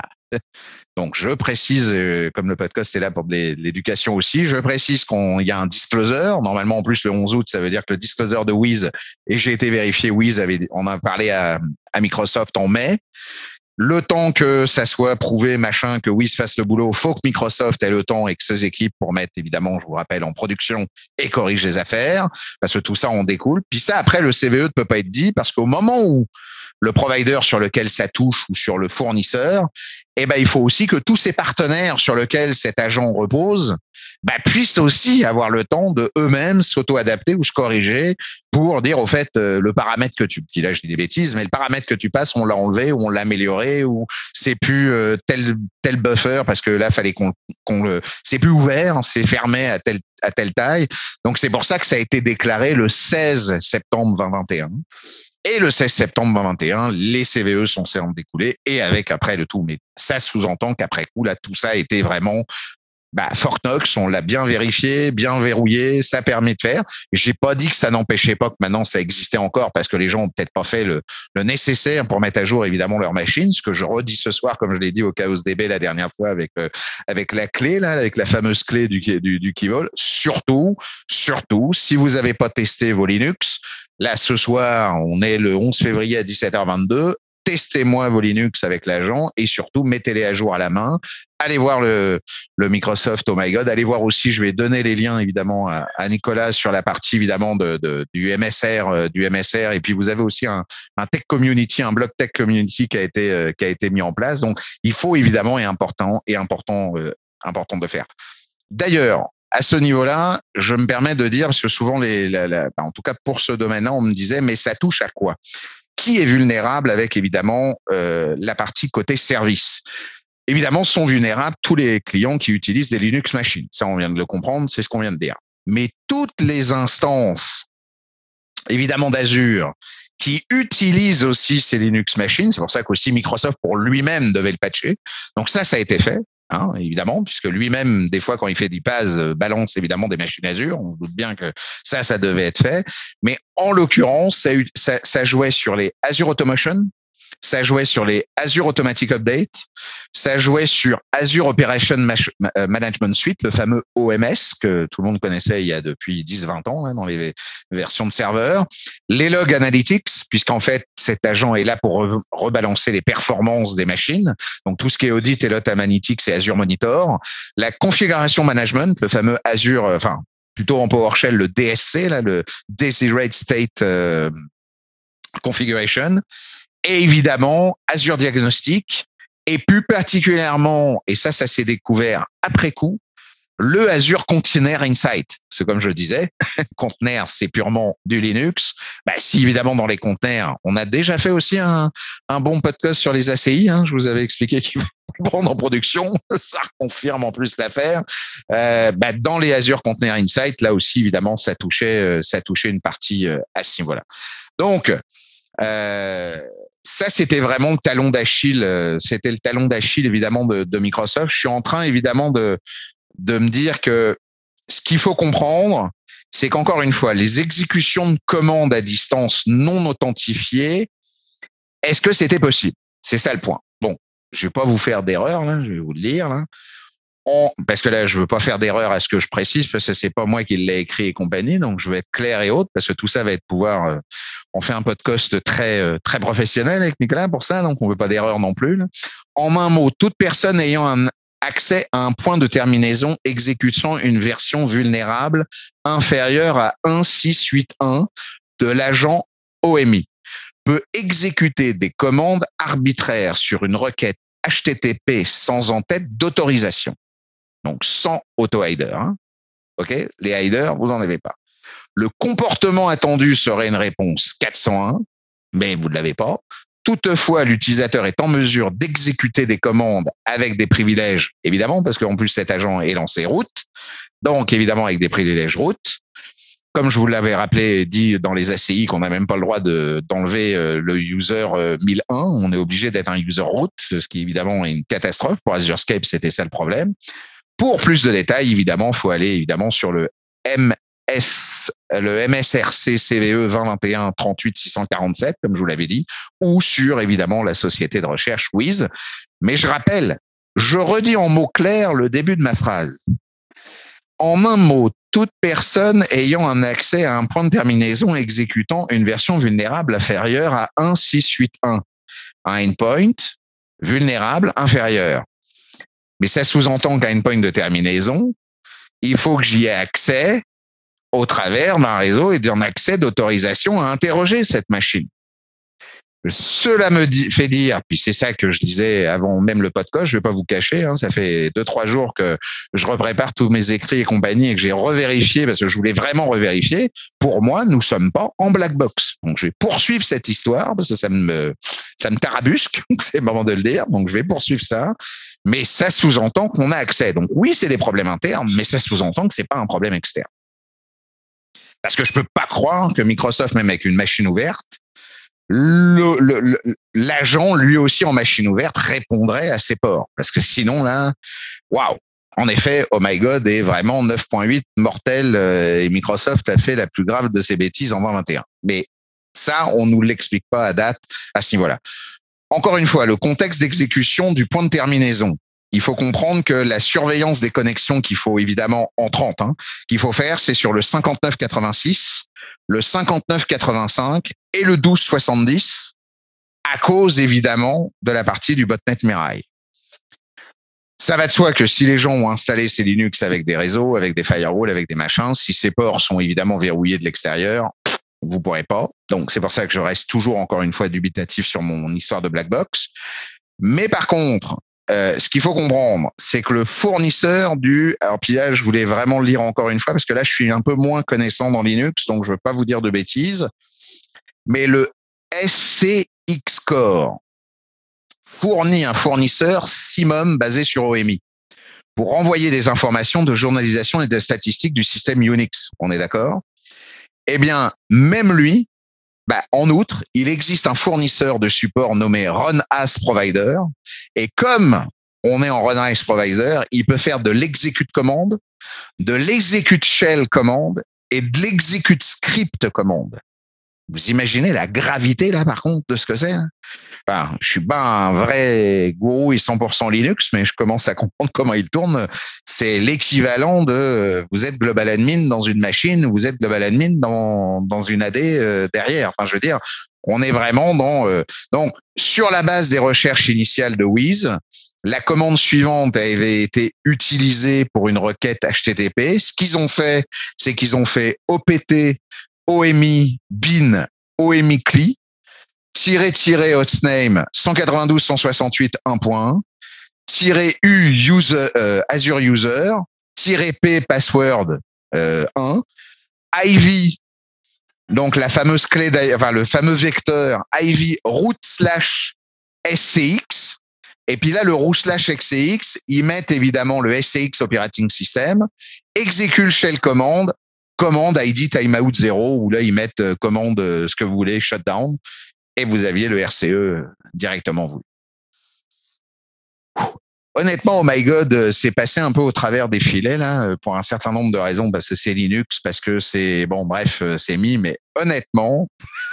Donc, je précise, euh, comme le podcast est là pour de l'éducation aussi, je précise qu'il y a un disclosure. Normalement, en plus, le onze août, ça veut dire que le disclosure de Wiz, et j'ai été vérifié, Wiz avait, on a parlé à, à Microsoft en mai. Le temps que ça soit prouvé, machin, que Wiz fasse le boulot, faut que Microsoft ait le temps et que ses équipes pour mettre, évidemment, je vous rappelle, en production et corrige les affaires, parce que tout ça en découle. Puis ça, après, le C V E ne peut pas être dit, parce qu'au moment où le provider sur lequel ça touche ou sur le fournisseur, eh ben, il faut aussi que tous ces partenaires sur lesquels cet agent repose, bah, puissent aussi avoir le temps de eux-mêmes s'auto-adapter ou se corriger pour dire, au fait, euh, le paramètre que tu, puis là, je dis des bêtises, mais le paramètre que tu passes, on l'a enlevé ou on l'a amélioré ou c'est plus euh, tel, tel buffer parce que là, fallait qu'on, qu'on le, c'est plus ouvert, c'est fermé à telle, à telle taille. Donc, c'est pour ça que ça a été déclaré le seize septembre vingt vingt et un. Et le seize septembre vingt vingt et un, les C V E sont censés en découler et avec après le tout. Mais ça sous-entend qu'après coup, là, tout ça a été vraiment Bah, Fortnox, on l'a bien vérifié, bien verrouillé, ça permet de faire. J'ai pas dit que ça n'empêchait pas que maintenant ça existait encore parce que les gens ont peut-être pas fait le, le nécessaire pour mettre à jour évidemment leur machine. Ce que je redis ce soir, comme je l'ai dit au Chaos D B la dernière fois avec euh, avec la clé là, avec la fameuse clé du du, du Keyvault. Surtout, surtout, si vous avez pas testé vos Linux, là ce soir, on est le onze février à dix-sept heures vingt-deux. Testez-moi vos Linux avec l'agent et surtout mettez-les à jour à la main. Allez voir le, le Microsoft Oh My God. Allez voir aussi, je vais donner les liens évidemment à, à Nicolas sur la partie évidemment de, de, du M S R, euh, du M S R. Et puis vous avez aussi un, un Tech Community, un blog Tech Community qui a été euh, qui a été mis en place. Donc il faut évidemment et important et important euh, important de faire. D'ailleurs, à ce niveau-là, je me permets de dire parce que souvent les, la, la, en tout cas pour ce domaine-là, on me disait mais ça touche à quoi? Qui est vulnérable avec évidemment euh, la partie côté service. Évidemment, sont vulnérables tous les clients qui utilisent des Linux machines. Ça, on vient de le comprendre, c'est ce qu'on vient de dire. Mais toutes les instances, évidemment d'Azure, qui utilisent aussi ces Linux machines, c'est pour ça qu'aussi Microsoft pour lui-même devait le patcher. Donc ça, ça a été fait. Hein, évidemment, puisque lui-même, des fois, quand il fait du P A S, balance évidemment des machines Azure. On se doute bien que ça, ça devait être fait. Mais en l'occurrence, ça, ça, ça jouait sur les Azure Automation, ça jouait sur les Azure Automatic Update, ça jouait sur Azure Operation Management Suite, le fameux O M S que tout le monde connaissait il y a depuis dix vingt ans hein, dans les versions de serveurs, les Log Analytics, puisqu'en fait cet agent est là pour re- rebalancer les performances des machines, donc tout ce qui est audit et Log Analytics et Azure Monitor, la configuration management, le fameux Azure, enfin plutôt en PowerShell le D S C, là, le Desired State euh, Configuration, et évidemment Azure Diagnostic, et plus particulièrement, et ça, ça s'est découvert après coup, le Azure Container Insight. C'est comme je le disais, container, c'est purement du Linux. Bah, si évidemment dans les containers, on a déjà fait aussi un, un bon podcast sur les A C I. Hein, je vous avais expliqué qu'il faut prendre en production, ça confirme en plus l'affaire. Euh, bah, dans les Azure Container Insight, là aussi évidemment, ça touchait, ça touchait une partie à ce niveau-là. Donc euh, ça, c'était vraiment le talon d'Achille. C'était le talon d'Achille, évidemment, de, de Microsoft. Je suis en train, évidemment, de, de me dire que ce qu'il faut comprendre, c'est qu'encore une fois, les exécutions de commandes à distance non authentifiées, est-ce que c'était possible? C'est ça le point. Bon, je vais pas vous faire d'erreur, là, je vais vous le dire, là. On, parce que là, je veux pas faire d'erreur à ce que je précise, parce que c'est pas moi qui l'ai écrit et compagnie, donc je vais être clair et autre, parce que tout ça va être pouvoir. Euh, on fait un podcast très euh, très professionnel avec Nicolas pour ça, donc on veut pas d'erreur non plus. Là. En un mot, toute personne ayant un accès à un point de terminaison exécutant une version vulnérable inférieure à un six cent quatre-vingt-onze de l'agent O M I peut exécuter des commandes arbitraires sur une requête H T T P sans en-tête d'autorisation. Donc, sans auto-hider. Hein. OK? Les hiders, vous n'en avez pas. Le comportement attendu serait une réponse quatre cent un, mais vous ne l'avez pas. Toutefois, l'utilisateur est en mesure d'exécuter des commandes avec des privilèges, évidemment, parce qu'en plus, cet agent est lancé root. Donc, évidemment, avec des privilèges root. Comme je vous l'avais rappelé, dit dans les A C I qu'on n'a même pas le droit de, d'enlever le user mille un. On est obligé d'être un user root, ce qui évidemment est une catastrophe. Pour AzureScape, c'était ça le problème. Pour plus de détails, évidemment, il faut aller évidemment sur le M S, le M S R C C V E vingt vingt et un trente-huit six cent quarante-sept, comme je vous l'avais dit, ou sur évidemment la société de recherche Wiz. Mais je rappelle, je redis en mots clairs le début de ma phrase. En un mot, toute personne ayant un accès à un point de terminaison exécutant une version vulnérable inférieure à un six cent quatre-vingt-onze. Un endpoint vulnérable inférieur. Mais ça sous-entend qu'à un endpoint de terminaison, il faut que j'y ai accès au travers d'un réseau et d'un accès d'autorisation à interroger cette machine. Cela me dit, fait dire, puis c'est ça que je disais avant même le podcast, je vais pas vous cacher, hein, ça fait deux trois jours que je reprépare tous mes écrits et compagnie et que j'ai revérifié parce que je voulais vraiment revérifier. Pour moi, nous sommes pas en black box. Donc je vais poursuivre cette histoire parce que ça me ça me tarabusque, c'est le moment de le dire. Donc je vais poursuivre ça, mais ça sous-entend qu'on a accès. Donc oui, c'est des problèmes internes, mais ça sous-entend que c'est pas un problème externe. Parce que je peux pas croire que Microsoft, même avec une machine ouverte, Le, le, l'agent, lui aussi en machine ouverte, répondrait à ces ports. Parce que sinon, là, waouh, en effet, Oh My God est vraiment neuf point huit mortel euh, et Microsoft a fait la plus grave de ses bêtises en vingt vingt et un. Mais ça, on nous l'explique pas à date à ce niveau-là. Encore une fois, le contexte d'exécution du point de terminaison. Il faut comprendre que la surveillance des connexions qu'il faut évidemment en trente, hein, qu'il faut faire, c'est sur le cinquante-neuf quatre-vingt-six, le cinquante-neuf quatre-vingt-cinq et le douze soixante-dix, à cause évidemment de la partie du botnet Mirai. Ça va de soi que si les gens ont installé ces Linux avec des réseaux, avec des firewalls, avec des machins, si ces ports sont évidemment verrouillés de l'extérieur, vous pourrez pas. Donc, c'est pour ça que je reste toujours, encore une fois, dubitatif sur mon histoire de black box. Mais par contre, euh, ce qu'il faut comprendre, c'est que le fournisseur du... Alors, puis là, je voulais vraiment le lire encore une fois, parce que là, je suis un peu moins connaissant dans Linux, donc je veux pas vous dire de bêtises. Mais le S C X Core fournit un fournisseur S I M O M basé sur O M I pour envoyer des informations de journalisation et de statistiques du système Unix. On est d'accord? Eh bien, même lui, bah, en outre, il existe un fournisseur de support nommé Run as Provider. Et comme on est en Run as Provider, il peut faire de l'execute commande, de l'execute shell commande et de l'execute script commande. Vous imaginez la gravité, là, par contre, de ce que c'est, hein? Enfin, je suis pas un vrai gourou et cent pour cent Linux, mais je commence à comprendre comment il tourne. C'est l'équivalent de vous êtes global admin dans une machine, vous êtes global admin dans, dans une A D euh, derrière. Enfin, je veux dire, on est vraiment dans... Euh, donc, sur la base des recherches initiales de Wiz, la commande suivante avait été utilisée pour une requête H T T P. Ce qu'ils ont fait, c'est qu'ils ont fait O P T O M I bin O M I C L I tiré tiré hostname cent quatre-vingt-douze cent soixante-huit un point un tiré U user euh, Azure user tiré P password euh, un Ivy, donc la fameuse clé, enfin le fameux vecteur Ivy root slash S C X. Et puis là, le root slash S C X, ils mettent évidemment le S C X operating system, exécute shell commande, commande I D timeout zéro, où là, ils mettent euh, commande euh, ce que vous voulez, shutdown, et vous aviez le R C E directement voulu. Honnêtement, Oh My God, c'est passé un peu au travers des filets, là, pour un certain nombre de raisons, parce que c'est Linux, parce que c'est, bon, bref, c'est mis, mais honnêtement,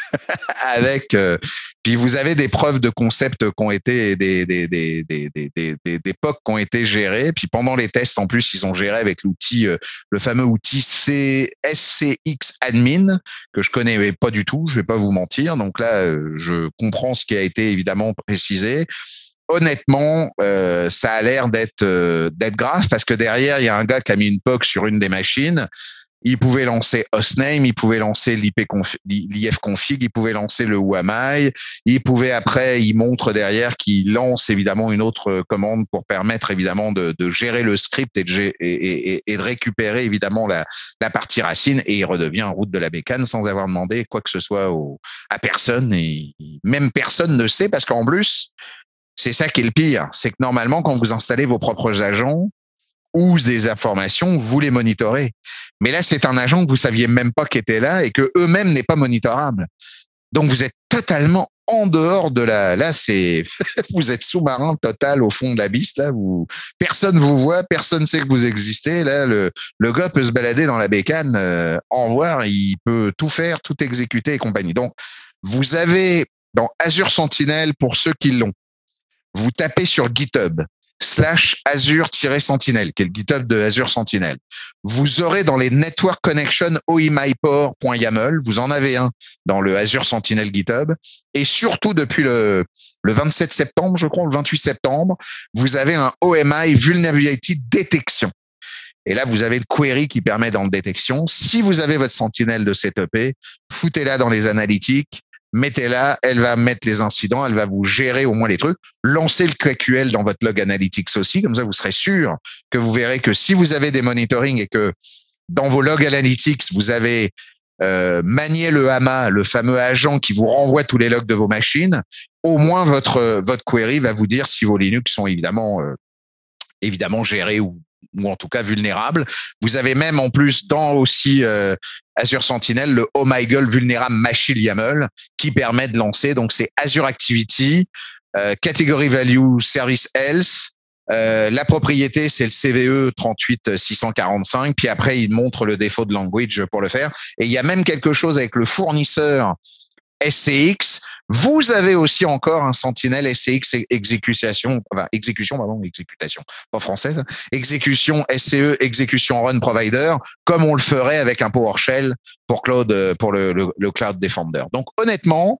avec, euh, puis vous avez des preuves de concept qui ont été, des, des, des, des, des, des, des, des P O C qui ont été gérés, puis pendant les tests, en plus, ils ont géré avec l'outil, euh, le fameux outil C, S C X Admin, que je connais pas du tout, je vais pas vous mentir, donc là, euh, je comprends ce qui a été évidemment précisé. Honnêtement, euh, ça a l'air d'être euh, d'être grave parce que derrière, il y a un gars qui a mis une P O C sur une des machines. Il pouvait lancer hostname, il pouvait lancer l'I P conf, l'I F config, il pouvait lancer le W A M I, il pouvait après, il montre derrière qu'il lance évidemment une autre commande pour permettre évidemment de, de gérer le script et de, et, et, et de récupérer évidemment la, la partie racine, et il redevient en route de la bécane sans avoir demandé quoi que ce soit au, à personne, et même personne ne sait parce qu'en plus, c'est ça qui est le pire, c'est que normalement, quand vous installez vos propres agents ou des informations, vous les monitorez. Mais là, c'est un agent que vous saviez même pas qui était là et que eux-mêmes n'est pas monitorable. Donc, vous êtes totalement en dehors de la... Là, c'est... vous êtes sous-marin total au fond de l'abysse. Là, vous... Personne vous voit, personne sait que vous existez. Là, le, le gars peut se balader dans la bécane, euh, en voir, il peut tout faire, tout exécuter et compagnie. Donc, vous avez dans Azure Sentinel, pour ceux qui l'ont, vous tapez sur GitHub slash Azure-Sentinel, qui est le GitHub de Azure Sentinel. Vous aurez dans les Network Connection oemiport.yaml, vous en avez un dans le Azure Sentinel GitHub. Et surtout, depuis le, le vingt-sept septembre, je crois, le vingt-huit septembre, vous avez un O M I Vulnerability Detection. Et là, vous avez le query qui permet dans le détection. Si vous avez votre Sentinel de setupé, foutez-la dans les analytiques, mettez-la, elle va mettre les incidents, elle va vous gérer au moins les trucs. Lancez le K Q L dans votre log analytics aussi, comme ça vous serez sûr que vous verrez que si vous avez des monitoring et que dans vos logs analytics, vous avez euh, manié le A M A, le fameux agent qui vous renvoie tous les logs de vos machines, au moins votre votre query va vous dire si vos Linux sont évidemment euh, évidemment gérés ou ou en tout cas vulnérables. Vous avez même en plus dans aussi euh, Azure Sentinel le Oh My God Vulnerable Machine YAML qui permet de lancer. Donc c'est Azure Activity, euh, Category Value Service Else, Euh, la propriété, c'est le C V E trente-huit six cent quarante-cinq. Puis après, il montre le défaut de language pour le faire. Et il y a même quelque chose avec le fournisseur S C X. Vous avez aussi encore un Sentinel S C X exécution, enfin, exécution, pardon, exécutation, pas française, exécution S C E, exécution run provider, comme on le ferait avec un PowerShell pour cloud, pour le, le, le Cloud Defender. Donc, honnêtement,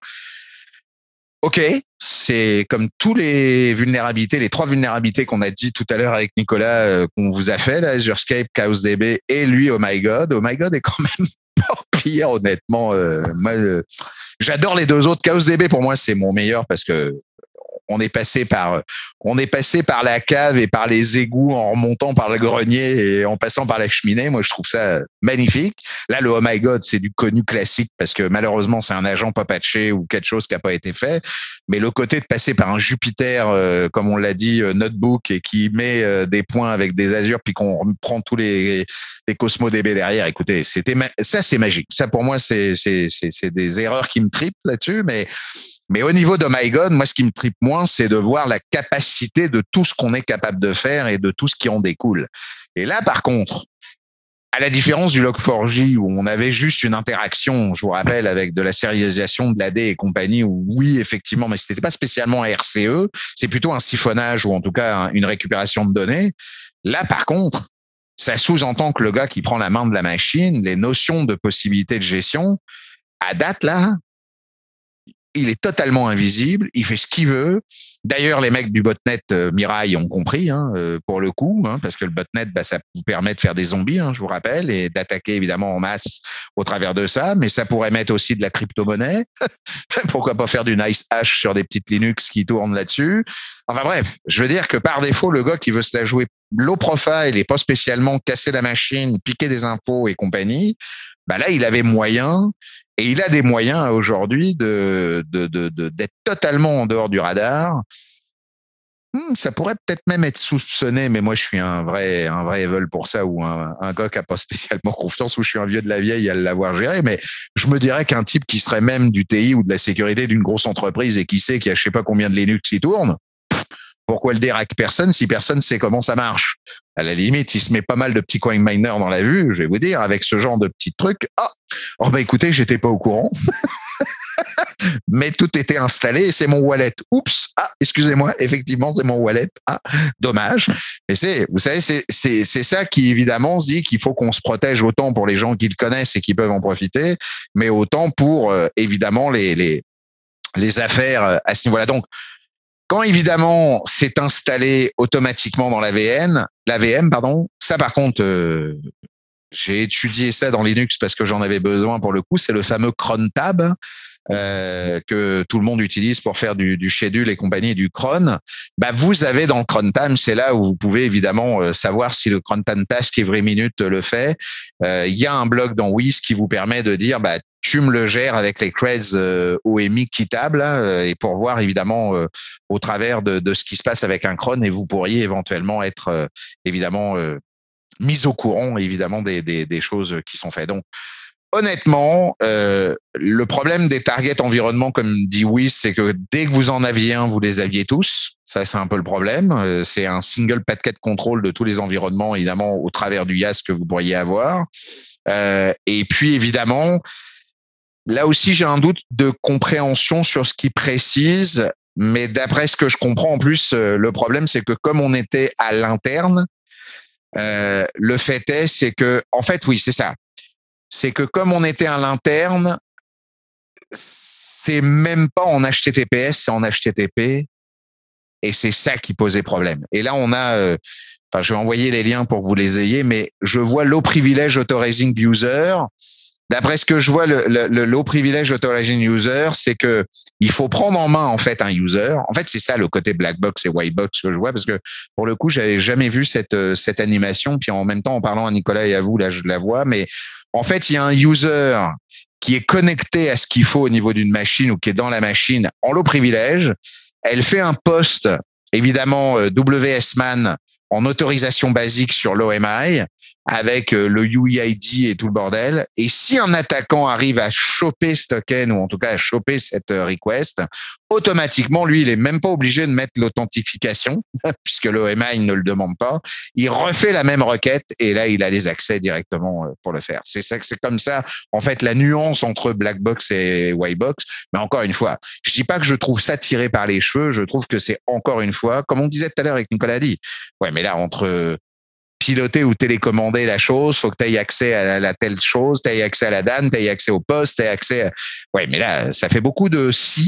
OK, c'est comme tous les vulnérabilités, les trois vulnérabilités qu'on a dit tout à l'heure avec Nicolas, euh, qu'on vous a fait, là, AzureScape, ChaosDB et lui, Oh My God. Oh My God est quand même pas pire, honnêtement. Euh, moi, euh, j'adore les deux autres. ChaosDB, pour moi, c'est mon meilleur parce que on est passé par, on est passé par la cave et par les égouts en remontant par le grenier et en passant par la cheminée. Moi, je trouve ça magnifique. Là, le Oh My God, c'est du connu classique parce que malheureusement, c'est un agent pas patché ou quelque chose qui a pas été fait. Mais le côté de passer par un Jupyter, euh, comme on l'a dit, euh, notebook et qui met euh, des points avec des Azure puis qu'on prend tous les, les Cosmo D B derrière. Écoutez, c'était, ma- ça, c'est magique. Ça, pour moi, c'est, c'est, c'est, c'est des erreurs qui me tripent là-dessus, mais Mais au niveau de Oh My God, moi, ce qui me tripe moins, c'est de voir la capacité de tout ce qu'on est capable de faire et de tout ce qui en découle. Et là, par contre, à la différence du log quatre j où on avait juste une interaction, je vous rappelle, avec de la sérialisation de l'A D et compagnie, où oui, effectivement, mais c'était pas spécialement un R C E, c'est plutôt un siphonnage ou en tout cas une récupération de données. Là, par contre, ça sous-entend que le gars qui prend la main de la machine, les notions de possibilité de gestion, à date, là, il est totalement invisible, il fait ce qu'il veut. D'ailleurs, les mecs du botnet euh, Mirai ont compris, hein, euh, pour le coup, hein, parce que le botnet, bah, ça vous permet de faire des zombies, hein, je vous rappelle, et d'attaquer évidemment en masse au travers de ça, mais ça pourrait mettre aussi de la crypto-monnaie. Pourquoi pas faire du nice hash sur des petites Linux qui tournent là-dessus. Enfin bref, je veux dire que par défaut, le gars qui veut se la jouer low profile et pas spécialement casser la machine, piquer des infos et compagnie, bah là, il avait moyen. Et il a des moyens aujourd'hui de, de, de, de, d'être totalement en dehors du radar. Hmm, ça pourrait peut-être même être soupçonné, mais moi je suis un vrai, un vrai evil pour ça, ou un, un gars qui a pas spécialement confiance, ou je suis un vieux de la vieille à l'avoir géré. Mais je me dirais qu'un type qui serait même du T I ou de la sécurité d'une grosse entreprise et qui sait qu'il y a je sais pas combien de Linux qui tournent, pourquoi le dire à personne si personne sait comment ça marche? À la limite, il se met pas mal de petits coin miners dans la vue, je vais vous dire, avec ce genre de petits trucs. Ah, oh bah écoutez, j'étais pas au courant. Mais tout était installé et c'est mon wallet. Oups, ah, excusez-moi, effectivement, c'est mon wallet. Ah, dommage. Mais c'est, vous savez, c'est, c'est, c'est ça qui, évidemment, se dit qu'il faut qu'on se protège autant pour les gens qui le connaissent et qui peuvent en profiter, mais autant pour, euh, évidemment, les, les, les affaires à ce niveau-là. Donc, quand évidemment c'est installé automatiquement dans la V N, la V M, pardon, ça par contre, euh, j'ai étudié ça dans Linux parce que j'en avais besoin pour le coup, c'est le fameux cron tab euh, que tout le monde utilise pour faire du, du schedule et compagnie, du cron. Bah vous avez dans le cron tab, c'est là où vous pouvez évidemment euh, savoir si le cron tab task every minute le fait. Euh, il y a un bloc dans Wiz qui vous permet de dire bah tu me le gères avec les creds euh, O M I quittables euh, et pour voir évidemment euh, au travers de, de ce qui se passe avec un cron et vous pourriez éventuellement être euh, évidemment euh, mis au courant évidemment des, des, des choses qui sont faites. Donc honnêtement, euh, le problème des targets environnement, comme dit Wiz, c'est que dès que vous en aviez un, vous les aviez tous. Ça, c'est un peu le problème. Euh, c'est un single packet control de tous les environnements, évidemment, au travers du Y A S que vous pourriez avoir. Euh, et puis, évidemment, là aussi, j'ai un doute de compréhension sur ce qu'il précise, mais d'après ce que je comprends, en plus, euh, le problème, c'est que comme on était à l'interne, euh, le fait est, c'est que, en fait, oui, c'est ça. C'est que comme on était à l'interne, c'est même pas en H T T P S, c'est en H T T P, et c'est ça qui posait problème. Et là, on a, euh, enfin, je vais envoyer les liens pour que vous les ayez, mais je vois low privilege authorizing user. D'après ce que je vois, le, le, le low privilege authorizing user, c'est que il faut prendre en main en fait un user. En fait, c'est ça le côté black box et white box que je vois, parce que pour le coup, j'avais jamais vu cette cette animation. Puis en même temps, en parlant à Nicolas et à vous, là, je la vois. Mais en fait, il y a un user qui est connecté à ce qu'il faut au niveau d'une machine ou qui est dans la machine en low privilege. Elle fait un post, évidemment W S man en autorisation basique sur l'O M I. avec le U E I D et tout le bordel. Et si un attaquant arrive à choper ce token, ou en tout cas à choper cette request, automatiquement, lui, il est même pas obligé de mettre l'authentification, puisque l'O M I ne le demande pas. Il refait la même requête et là, il a les accès directement pour le faire. C'est ça, c'est comme ça, en fait, la nuance entre Black Box et White Box. Mais encore une fois, je dis pas que je trouve ça tiré par les cheveux. Je trouve que c'est encore une fois, comme on disait tout à l'heure avec Nicolas dit. Ouais, mais là, entre piloter ou télécommander la chose, faut que tu aies accès à la telle chose, tu aies accès à la D A N, tu aies accès au poste, tu aies accès à... Ouais, mais là, ça fait beaucoup de si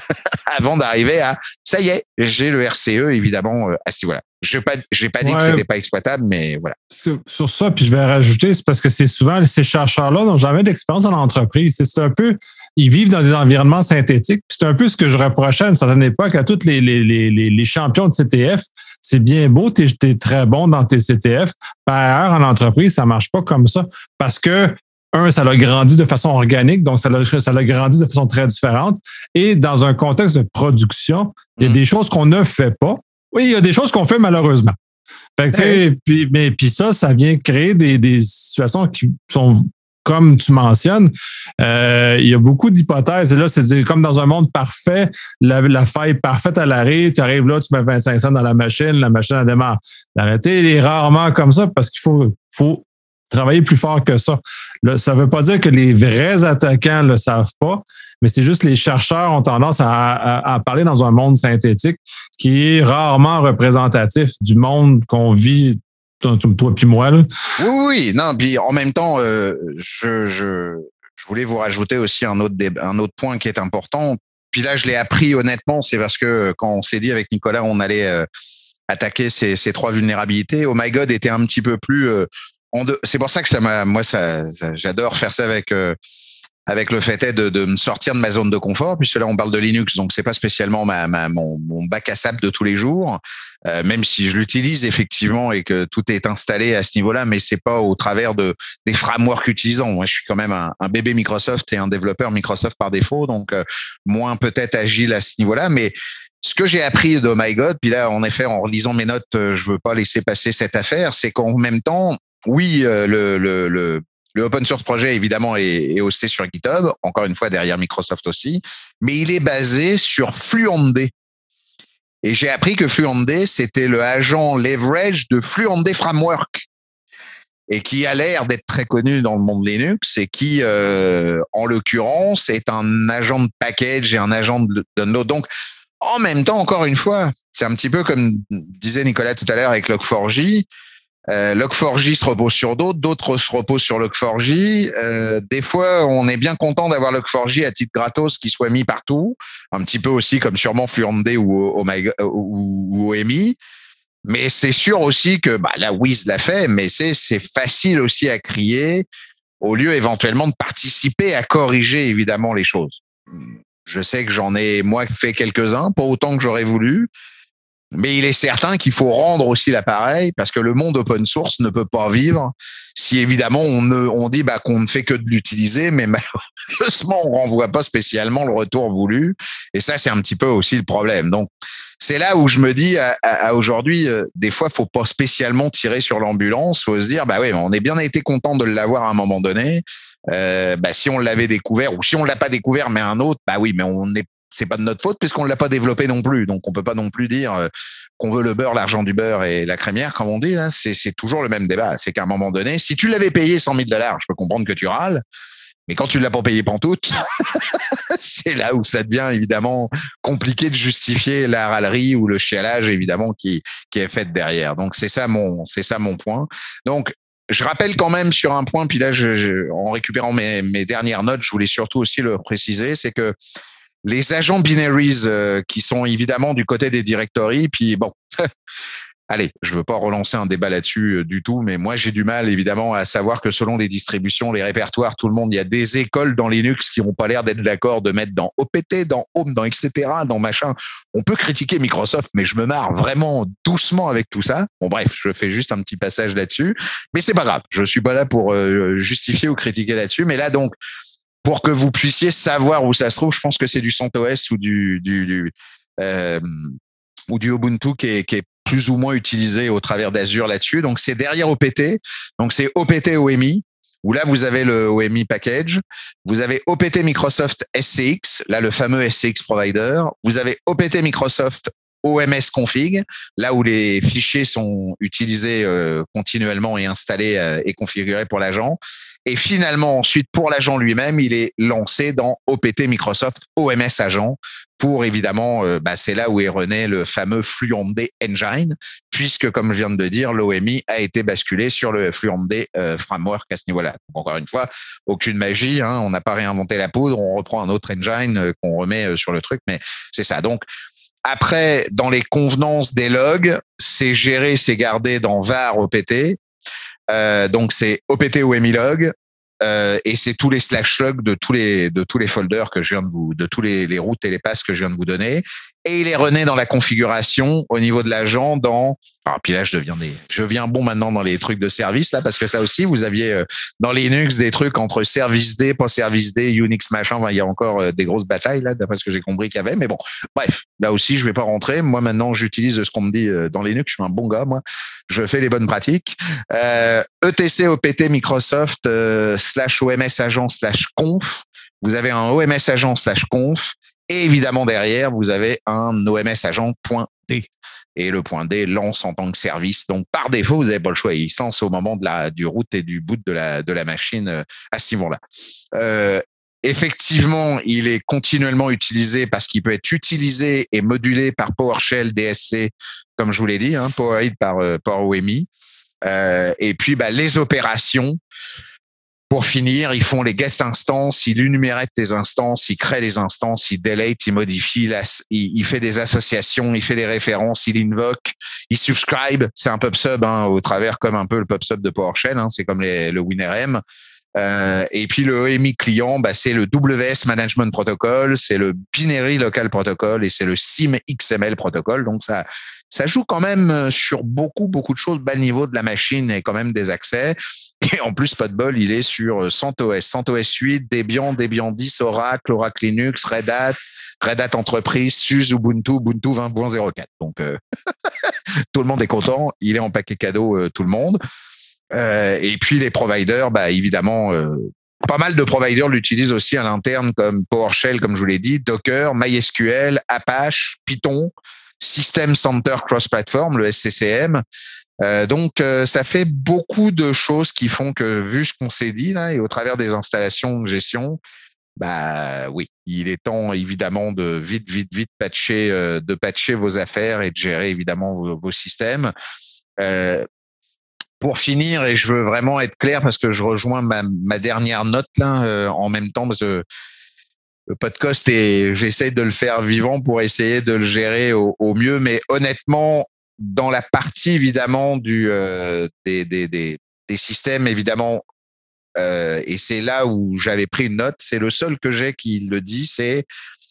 avant d'arriver à ça y est, j'ai le R C E évidemment à ce niveau-là. Je n'ai pas, j'ai pas dit ouais. que c'était pas exploitable, mais voilà. Parce que sur ça, puis je vais rajouter, c'est parce que c'est souvent ces chercheurs-là n'ont jamais d'expérience en entreprise. C'est, c'est un peu, ils vivent dans des environnements synthétiques. Puis c'est un peu ce que je reprochais à une certaine époque à tous les, les, les, les champions de C T F. C'est bien beau, tu es très bon dans tes C T F. Par ailleurs, en entreprise, ça marche pas comme ça. Parce que, un, ça l'a grandi de façon organique, donc ça l'a, ça l'a grandi de façon très différente. Et dans un contexte de production, il y a mmh. des choses qu'on ne fait pas. Oui, il y a des choses qu'on fait malheureusement. Fait que, tu sais, puis, mais puis ça, ça vient créer des, des situations qui sont, comme tu mentionnes, euh, il y a beaucoup d'hypothèses. Et là, c'est comme dans un monde parfait, la, la faille parfaite à l'arrêt, tu arrives là, tu mets vingt-cinq cents dans la machine, la machine elle démarre. L'arrêté, il est rarement comme ça parce qu'il faut, faut travailler plus fort que ça. Là, ça ne veut pas dire que les vrais attaquants ne le savent pas, mais c'est juste les chercheurs ont tendance à, à, à parler dans un monde synthétique qui est rarement représentatif du monde qu'on vit, toi, toi puis moi. Là. Oui, oui, non, puis en même temps, euh, je, je, je voulais vous rajouter aussi un autre, un autre point qui est important. Puis là, je l'ai appris honnêtement, c'est parce que quand on s'est dit avec Nicolas, on allait euh, attaquer ces, ces trois vulnérabilités, Oh My God était un petit peu plus... Euh, De, c'est pour ça que ça m'a, moi, ça, ça j'adore faire ça avec euh, avec le fait est de, de me sortir de ma zone de confort, puisque là on parle de Linux, donc c'est pas spécialement ma, ma mon, mon bac à sable de tous les jours, euh, même si je l'utilise effectivement et que tout est installé à ce niveau-là, mais c'est pas au travers de des frameworks utilisants. Moi, je suis quand même un, un bébé Microsoft et un développeur Microsoft par défaut, donc euh, moins peut-être agile à ce niveau-là, mais ce que j'ai appris de Oh My God, puis là en effet en relisant mes notes, je veux pas laisser passer cette affaire, c'est qu'en même temps oui, euh, le, le, le, le open source projet, évidemment, est, est hosté sur GitHub, encore une fois, derrière Microsoft aussi, mais il est basé sur Fluentd. Et j'ai appris que Fluentd, c'était le agent leverage de Fluentd Framework, et qui a l'air d'être très connu dans le monde Linux, et qui, euh, en l'occurrence, est un agent de package et un agent de download. Donc, en même temps, encore une fois, c'est un petit peu comme disait Nicolas tout à l'heure avec log four j, Euh, log four j se repose sur d'autres, d'autres se reposent sur log four j. Euh, des fois, on est bien content d'avoir log four j à titre gratos qui soit mis partout, un petit peu aussi comme sûrement Fluentd ou, ou, ou O M I. Mais c'est sûr aussi que bah, là, Wiz l'a fait, mais c'est, c'est facile aussi à crier au lieu éventuellement de participer à corriger évidemment les choses. Je sais que j'en ai moi fait quelques-uns, pas autant que j'aurais voulu. Mais il est certain qu'il faut rendre aussi l'appareil parce que le monde open source ne peut pas vivre si évidemment on, ne, on dit bah, qu'on ne fait que de l'utiliser, mais malheureusement on renvoie pas spécialement le retour voulu. Et ça, c'est un petit peu aussi le problème. Donc, c'est là où je me dis à, à, à aujourd'hui, euh, des fois, faut pas spécialement tirer sur l'ambulance. Faut se dire bah oui, on est bien été content de l'avoir à un moment donné. Euh, bah, si on l'avait découvert ou si on l'a pas découvert, mais un autre, bah oui, mais on est c'est pas de notre faute puisqu'on ne l'a pas développé non plus. Donc, on peut pas non plus dire euh, qu'on veut le beurre, l'argent du beurre et la crémière, comme on dit. Là, c'est, c'est toujours le même débat. C'est qu'à un moment donné, si tu l'avais payé cent mille dollars, je peux comprendre que tu râles. Mais quand tu ne l'as pas payé pantoute, c'est là où ça devient évidemment compliqué de justifier la râlerie ou le chialage, évidemment, qui, qui est fait derrière. Donc, c'est ça mon, c'est ça mon point. Donc, je rappelle quand même sur un point, puis là, je, je, en récupérant mes, mes dernières notes, je voulais surtout aussi le préciser, c'est que les agents binaries euh, qui sont évidemment du côté des directories, puis bon, allez, je veux pas relancer un débat là-dessus euh, du tout, mais moi j'ai du mal évidemment à savoir que selon les distributions, les répertoires, tout le monde, il y a des écoles dans Linux qui n'ont pas l'air d'être d'accord de mettre dans O P T, dans Home, dans et cetera, dans machin. On peut critiquer Microsoft, mais je me marre vraiment doucement avec tout ça. Bon bref, je fais juste un petit passage là-dessus, mais c'est pas grave. Je suis pas là pour euh, justifier ou critiquer là-dessus, mais là donc. Pour que vous puissiez savoir où ça se trouve, je pense que c'est du CentOS ou du du, du euh, ou du Ubuntu qui est, qui est plus ou moins utilisé au travers d'Azure là-dessus. Donc, c'est derrière O P T. Donc, c'est O P T O M I, où là, vous avez le O M I package. Vous avez O P T Microsoft S C X, là, le fameux S C X provider. Vous avez O P T Microsoft O M S config, là où les fichiers sont utilisés euh, continuellement et installés euh, et configurés pour l'agent. Et finalement, ensuite, pour l'agent lui-même, il est lancé dans O P T Microsoft O M S Agent pour, évidemment, euh, bah, c'est là où est rené le fameux Fluentd Engine, puisque, comme je viens de le dire, l'O M I a été basculé sur le Fluentd euh, Framework à ce niveau-là. Donc, encore une fois, aucune magie, hein, on n'a pas réinventé la poudre, on reprend un autre engine euh, qu'on remet euh, sur le truc, mais c'est ça. Donc, après, dans les convenances des logs, c'est géré, c'est gardé dans var O P T. Euh, donc c'est O P T O M I log euh, et c'est tous les slash log de tous les de tous les folders que je viens de vous, de tous les, les routes et les passes que je viens de vous donner. Et il est rené dans la configuration au niveau de l'agent dans. Alors puis là je deviens des, je viens bon maintenant dans les trucs de service là parce que ça aussi vous aviez euh, dans Linux des trucs entre service D, pas service D, Unix machin. Enfin, il y a encore euh, des grosses batailles là d'après ce que j'ai compris qu'il y avait. Mais bon, bref, là aussi je vais pas rentrer. Moi maintenant j'utilise ce qu'on me dit euh, dans Linux. Je suis un bon gars moi. Je fais les bonnes pratiques. Euh, E T C O P T Microsoft euh, slash O M S agent slash conf. Vous avez un O M S agent slash conf. Et évidemment, derrière, vous avez un O M S agent.d. Et le point D lance en tant que service. Donc, par défaut, vous n'avez pas le choix. Il se lance au moment de la, du root et du boot de la, de la machine à ce niveau-là. Euh, effectivement, il est continuellement utilisé parce qu'il peut être utilisé et modulé par PowerShell, D S C, comme je vous l'ai dit, hein, PowerRead par, par O M I. Euh, et puis, bah, les opérations. Pour finir, ils font les guest instances, ils énumèrent des instances, ils créent des instances, ils delete, ils modifient, il, il fait des associations, il fait des références, il invoque, il subscribe. C'est un pub-sub hein, au travers comme un peu le pub-sub de PowerShell, hein, c'est comme les, le WinRM. Euh, et puis le O M I client, bah, c'est le W S Management Protocol, c'est le Binary Local Protocol et c'est le S I M X M L Protocol. Donc ça, ça joue quand même sur beaucoup, beaucoup de choses. Bas niveau de la machine et quand même des accès. Et en plus, pas de bol, il est sur CentOS, CentOS huit, Debian, Debian dix, Oracle, Oracle Linux, Red Hat, Red Hat Entreprise, S U S E, Ubuntu, Ubuntu vingt point zéro quatre. Donc euh, tout le monde est content. Il est en paquet cadeau, euh, tout le monde. Euh, et puis les providers, bah évidemment, euh, pas mal de providers l'utilisent aussi à l'interne comme PowerShell, comme je vous l'ai dit, Docker, MySQL, Apache, Python, System Center Cross Platform, le S C C M. Euh, donc euh, ça fait beaucoup de choses qui font que, vu ce qu'on s'est dit là, et au travers des installations de gestion, bah oui, il est temps évidemment de vite, vite, vite patcher, euh, de patcher vos affaires et de gérer évidemment vos, vos systèmes. Euh, Pour finir, et je veux vraiment être clair parce que je rejoins ma, ma dernière note là euh, en même temps parce que le podcast et j'essaie de le faire vivant pour essayer de le gérer au, au mieux. Mais honnêtement, dans la partie évidemment du euh, des, des des des systèmes évidemment, euh, et c'est là où j'avais pris une note. C'est le seul que j'ai qui le dit. C'est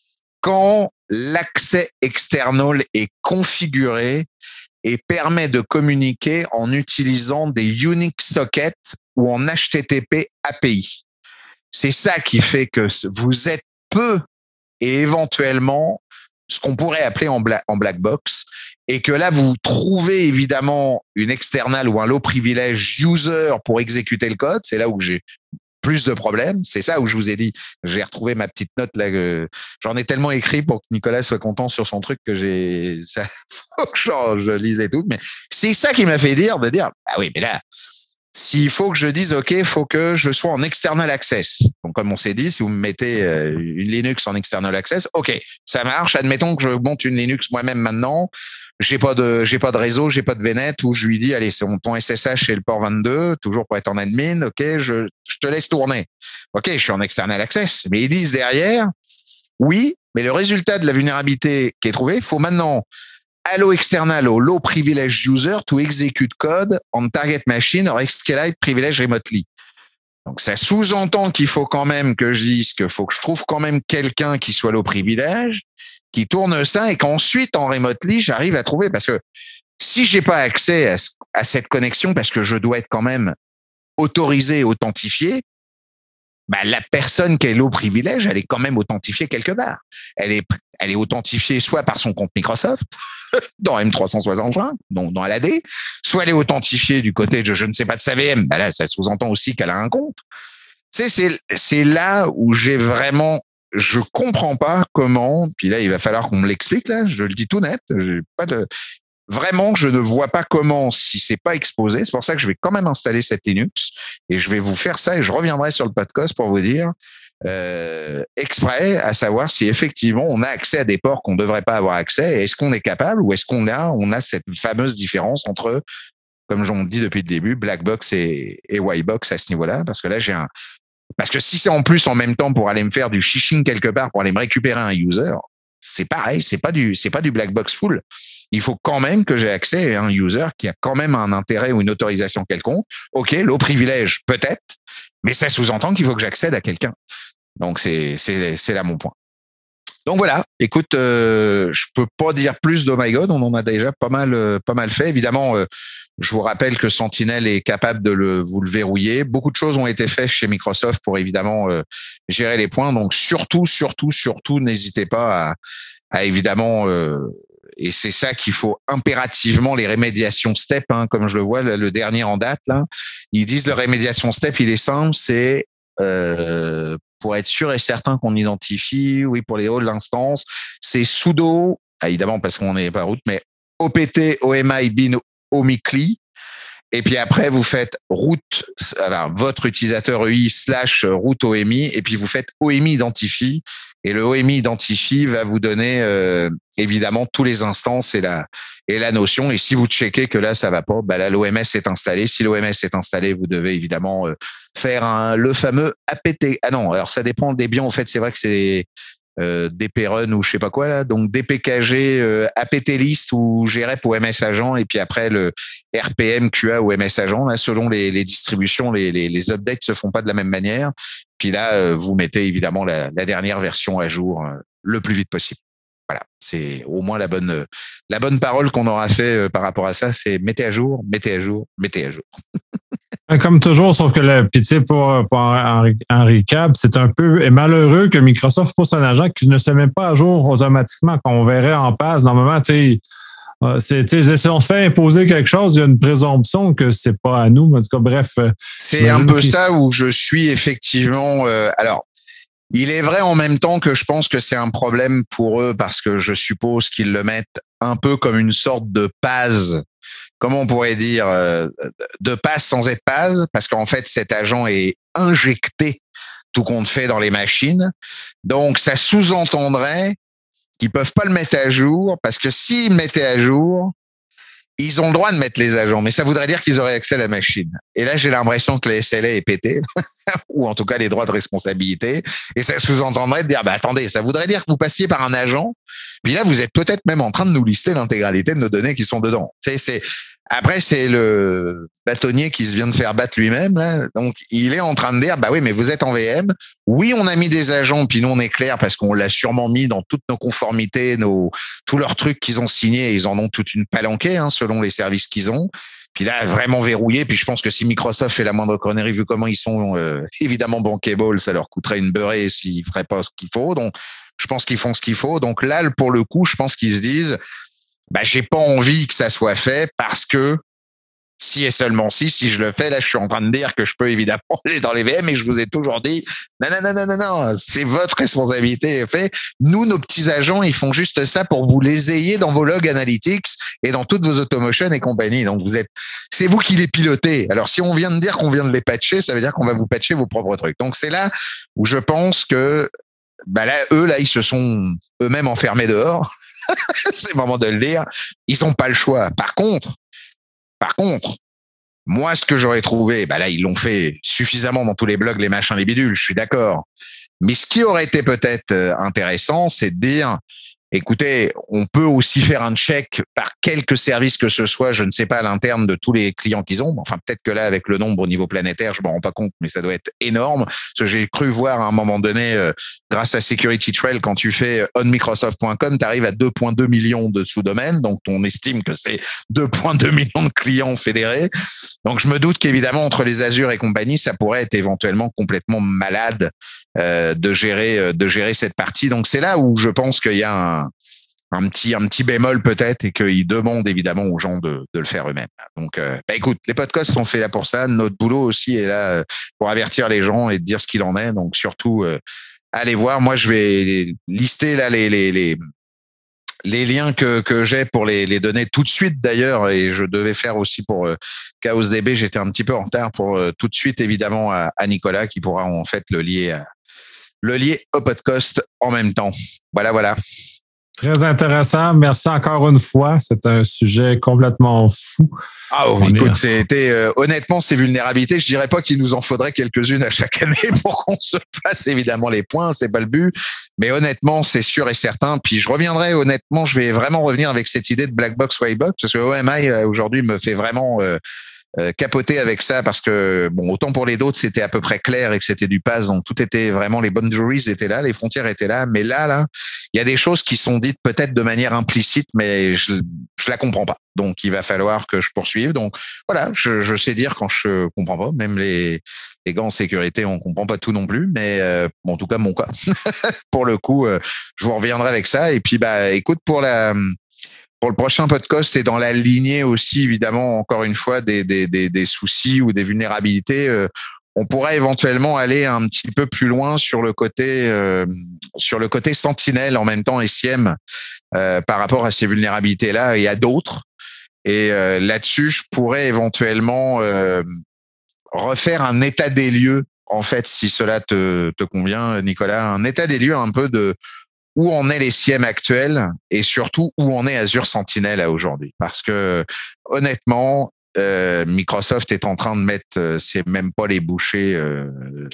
quand l'accès external est configuré et permet de communiquer en utilisant des Unix sockets ou en H T T P A P I. C'est ça qui fait que vous êtes peu et éventuellement ce qu'on pourrait appeler en black, en black box, et que là, vous trouvez évidemment une external ou un low privilege user pour exécuter le code. C'est là où j'ai plus de problèmes. C'est ça où je vous ai dit, j'ai retrouvé ma petite note là. Euh, j'en ai tellement écrit pour que Nicolas soit content sur son truc que j'ai, ça, faut que je, je lise et tout. Mais c'est ça qui m'a fait dire de dire, ah oui, mais là, s'il faut que je dise, OK, il faut que je sois en external access. Donc, comme on s'est dit, si vous me mettez euh, une Linux en external access, OK, ça marche. Admettons que je monte une Linux moi-même maintenant. J'ai pas de, j'ai pas de réseau, j'ai pas de V net où je lui dis, allez, c'est ton S S H, c'est le port vingt-deux, toujours pour être en admin. OK, je, je te laisse tourner. OK, je suis en external access. Mais ils disent derrière, oui, mais le résultat de la vulnérabilité qui est trouvé, il faut maintenant allow external au low privilege user to execute code on target machine or escalate privilege remotely. Donc, ça sous-entend qu'il faut quand même que je dise qu'il faut que je trouve quand même quelqu'un qui soit low privilege, qui tourne ça et qu'ensuite, en remotely, j'arrive à trouver. Parce que si j'ai pas accès à, ce, à cette connexion, parce que je dois être quand même autorisé, authentifié, bah, la personne qui est low privilege, elle est quand même authentifiée quelque part. Elle est, elle est authentifiée soit par son compte Microsoft, dans M trois cent soixante-cinq, donc dans L A D, soit elle est authentifiée du côté de je ne sais pas de sa V M. Ben là, ça sous-entend aussi qu'elle a un compte. Tu sais, c'est, c'est là où j'ai vraiment, je comprends pas comment, puis là, il va falloir qu'on me l'explique, là, je le dis tout net, j'ai pas de, vraiment, je ne vois pas comment, si c'est pas exposé, c'est pour ça que je vais quand même installer cette Linux, et je vais vous faire ça, et je reviendrai sur le podcast pour vous dire, euh, exprès, à savoir si effectivement on a accès à des ports qu'on ne devrait pas avoir accès, et est-ce qu'on est capable, ou est-ce qu'on a, on a cette fameuse différence entre, comme j'en dis depuis le début, black box et, et white box à ce niveau-là, parce que là, j'ai un, parce que si c'est en plus en même temps pour aller me faire du phishing quelque part pour aller me récupérer un user, c'est pareil, c'est pas du, c'est pas du black box full. Il faut quand même que j'ai accès à un user qui a quand même un intérêt ou une autorisation quelconque. Ok, low privilège peut-être, mais ça sous-entend qu'il faut que j'accède à quelqu'un. Donc c'est, c'est, c'est là mon point. Donc voilà, écoute, euh, je peux pas dire plus de oh my god, on en a déjà pas mal, euh, pas mal fait. Évidemment, euh, je vous rappelle que Sentinel est capable de le, vous le verrouiller. Beaucoup de choses ont été faites chez Microsoft pour évidemment euh, gérer les points. Donc surtout, surtout, surtout, n'hésitez pas à, à évidemment, euh, et c'est ça qu'il faut impérativement, les rémédiations step, hein, comme je le vois, là, le dernier en date, là, ils disent le rémédiation step, il est simple, c'est euh, pour être sûr et certain qu'on identifie, oui, pour les halls d'instance, c'est sudo, évidemment parce qu'on n'est pas root, mais opt omi bin omicli, et puis après vous faites root, alors votre utilisateur E I slash root omi, et puis vous faites omi identifie, et le omi identifie va vous donner euh, évidemment tous les instances et la et la notion. Et si vous checkez que là ça va pas, bah là l'O M S est installé. Si l'O M S est installé, vous devez évidemment euh, faire un, le fameux apt. Ah non, alors ça dépend des biens. En fait, c'est vrai que c'est euh, D P run ou je sais pas quoi là. Donc D P K G, euh, apt list ou grep O M S agent, et puis après le R P M Q A ou M S agent. Là, selon les, les distributions, les, les, les updates se font pas de la même manière. Puis là, euh, vous mettez évidemment la, la dernière version à jour euh, le plus vite possible. Voilà, c'est au moins la bonne la bonne parole qu'on aura fait euh, par rapport à ça, c'est mettez à jour, mettez à jour, mettez à jour. Comme toujours, sauf que le pitié pour, pour un, un recap, c'est un peu malheureux que Microsoft pose un agent qui ne se met pas à jour automatiquement, qu'on verrait en passe. Normalement, tu sais, c'est, tu sais, si on se fait imposer quelque chose, il y a une présomption que c'est pas à nous. En tout cas, bref. C'est un peu qu'il... ça où je suis effectivement. Euh, alors, il est vrai en même temps que je pense que c'est un problème pour eux parce que je suppose qu'ils le mettent un peu comme une sorte de passe. Comment on pourrait dire, euh, de passe sans être passe, parce qu'en fait, cet agent est injecté tout compte fait dans les machines. Donc, ça sous-entendrait qu'ils peuvent pas le mettre à jour, parce que s'ils le mettaient à jour, ils ont le droit de mettre les agents, mais ça voudrait dire qu'ils auraient accès à la machine. Et là, j'ai l'impression que le S L A est pété, ou en tout cas les droits de responsabilité, et ça sous-entendrait de dire, bah attendez, ça voudrait dire que vous passiez par un agent, puis là, vous êtes peut-être même en train de nous lister l'intégralité de nos données qui sont dedans. Tu sais, c'est après, c'est le bâtonnier qui se vient de faire battre lui-même, là. Donc, il est en train de dire, bah oui, mais vous êtes en V M. Oui, on a mis des agents, puis nous, on est clair parce qu'on l'a sûrement mis dans toutes nos conformités, nos, tous leurs trucs qu'ils ont signés. Ils en ont toute une palanquée, hein, selon les services qu'ils ont. Puis là, vraiment verrouillé. Puis je pense que si Microsoft fait la moindre connerie, vu comment ils sont euh, évidemment bankable, ça leur coûterait une beurrée s'ils feraient pas ce qu'il faut. Donc, je pense qu'ils font ce qu'il faut. Donc là, pour le coup, je pense qu'ils se disent, bah, j'ai pas envie que ça soit fait parce que si et seulement si, si je le fais, là, je suis en train de dire que je peux évidemment aller dans les V M et je vous ai toujours dit, non, non, non, non, non, non, c'est votre responsabilité. Fait. Nous, nos petits agents, ils font juste ça pour vous les ayez dans vos logs analytics et dans toutes vos automotions et compagnie. Donc, vous êtes, c'est vous qui les pilotez. Alors, si on vient de dire qu'on vient de les patcher, ça veut dire qu'on va vous patcher vos propres trucs. Donc, c'est là où je pense que, bah là, eux, là, ils se sont eux-mêmes enfermés dehors. C'est le moment de le dire. Ils n'ont pas le choix. Par contre, par contre, moi, ce que j'aurais trouvé, bah là, ils l'ont fait suffisamment dans tous les blogs, les machins, les bidules, je suis d'accord. Mais ce qui aurait été peut-être intéressant, c'est de dire, écoutez, on peut aussi faire un check par quelques services que ce soit, je ne sais pas à l'interne de tous les clients qu'ils ont. Enfin, peut-être que là, avec le nombre au niveau planétaire, je m'en rends pas compte, mais ça doit être énorme. Parce que j'ai cru voir à un moment donné, euh, grâce à Security Trail, quand tu fais on microsoft point com, tu arrives à deux virgule deux millions de sous-domaines. Donc, on estime que c'est deux virgule deux millions de clients fédérés. Donc, je me doute qu'évidemment, entre les Azure et compagnie, ça pourrait être éventuellement complètement malade euh, de gérer, de gérer cette partie. Donc, c'est là où je pense qu'il y a un un petit un petit bémol peut-être et qu'ils demandent évidemment aux gens de, de le faire eux-mêmes. Donc, euh, bah écoute, les podcasts sont faits là pour ça. Notre boulot aussi est là pour avertir les gens et dire ce qu'il en est. Donc surtout, euh, allez voir. Moi, je vais lister là les les les les liens que que j'ai pour les les donner tout de suite d'ailleurs. Et je devais faire aussi pour euh, Chaos D B. J'étais un petit peu en retard pour euh, tout de suite évidemment à, à Nicolas qui pourra en fait le lier à, le lier au podcast en même temps. Voilà, voilà. Très intéressant. Merci encore une fois. C'est un sujet complètement fou. Ah oui, écoute, c'était euh, honnêtement ces vulnérabilités. Je dirais pas qu'il nous en faudrait quelques-unes à chaque année pour qu'on se fasse évidemment les points. C'est pas le but, mais honnêtement, c'est sûr et certain. Puis je reviendrai. Honnêtement, je vais vraiment revenir avec cette idée de black box, white box parce que O M I aujourd'hui me fait vraiment euh, Euh, capoter avec ça parce que bon, autant pour les d'autres c'était à peu près clair et que c'était du pass, donc tout était vraiment, les boundaries étaient là, les frontières étaient là, mais là là il y a des choses qui sont dites peut-être de manière implicite, mais je je la comprends pas, donc il va falloir que je poursuive. Donc voilà, je je sais dire quand je comprends pas, même les les gars en sécurité on comprend pas tout non plus, mais euh, bon, en tout cas mon cas pour le coup euh, je vous reviendrai avec ça. Et puis bah écoute, pour la Pour le prochain podcast, c'est dans la lignée aussi, évidemment, encore une fois, des, des, des, des soucis ou des vulnérabilités. Euh, on pourrait éventuellement aller un petit peu plus loin sur le côté, euh, sur le côté sentinelle en même temps S I E M euh, par rapport à ces vulnérabilités-là et à d'autres. Et euh, là-dessus, je pourrais éventuellement euh, refaire un état des lieux, en fait, si cela te, te convient, Nicolas, un état des lieux un peu de où en est les S I E M actuels et surtout où en est Azure Sentinel à aujourd'hui. Parce que honnêtement, euh, Microsoft est en train de mettre, euh, c'est même pas les bouchées euh,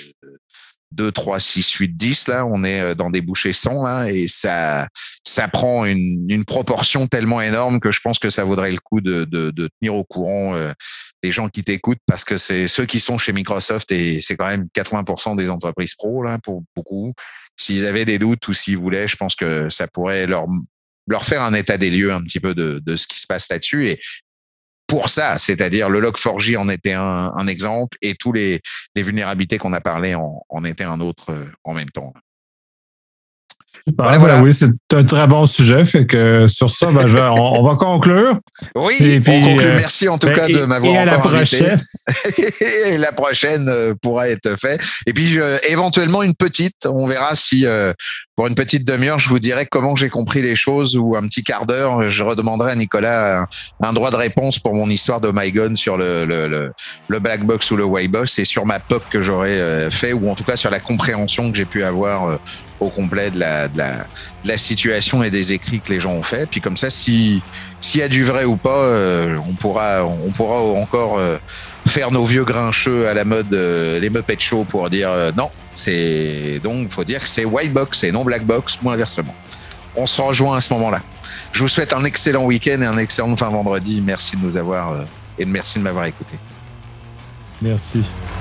deux, trois, six, huit, dix là, on est dans des bouchées cent là, et ça ça prend une, une proportion tellement énorme que je pense que ça vaudrait le coup de, de, de tenir au courant euh, les gens qui t'écoutent, parce que c'est ceux qui sont chez Microsoft et c'est quand même quatre-vingts pour cent des entreprises pro là pour beaucoup. S'ils avaient des doutes ou s'ils voulaient, je pense que ça pourrait leur leur faire un état des lieux un petit peu de, de ce qui se passe là-dessus. Et pour ça, c'est-à-dire le log quatre j en était un, un exemple et tous les, les vulnérabilités qu'on a parlé en, en étaient un autre euh, en même temps. Voilà, voilà. Oui, c'est un très bon sujet. Fait que sur ça, ben, je, on, on va conclure. Oui, et puis, on conclut. Euh, Merci en tout ben, cas de m'avoir et à encore la prochaine. Et la prochaine euh, pourra être faite. Et puis je, éventuellement une petite, on verra si euh, pour une petite demi-heure, je vous dirai comment j'ai compris les choses, ou un petit quart d'heure, je redemanderai à Nicolas un, un droit de réponse pour mon histoire de MyGone sur le, le, le, le black box ou le white box, et sur ma P O C que j'aurais euh, fait, ou en tout cas sur la compréhension que j'ai pu avoir euh, au complet de la, de, la, de la situation et des écrits que les gens ont fait. Puis comme ça, si s'il y a du vrai ou pas, euh, on pourra on pourra encore euh, faire nos vieux grincheux à la mode euh, les Muppet Show pour dire euh, non, c'est donc faut dire que c'est white box et non black box, ou inversement. On se rejoint à ce moment-là. Je vous souhaite un excellent week-end et un excellent fin vendredi. Merci de nous avoir euh, et merci de m'avoir écouté. Merci.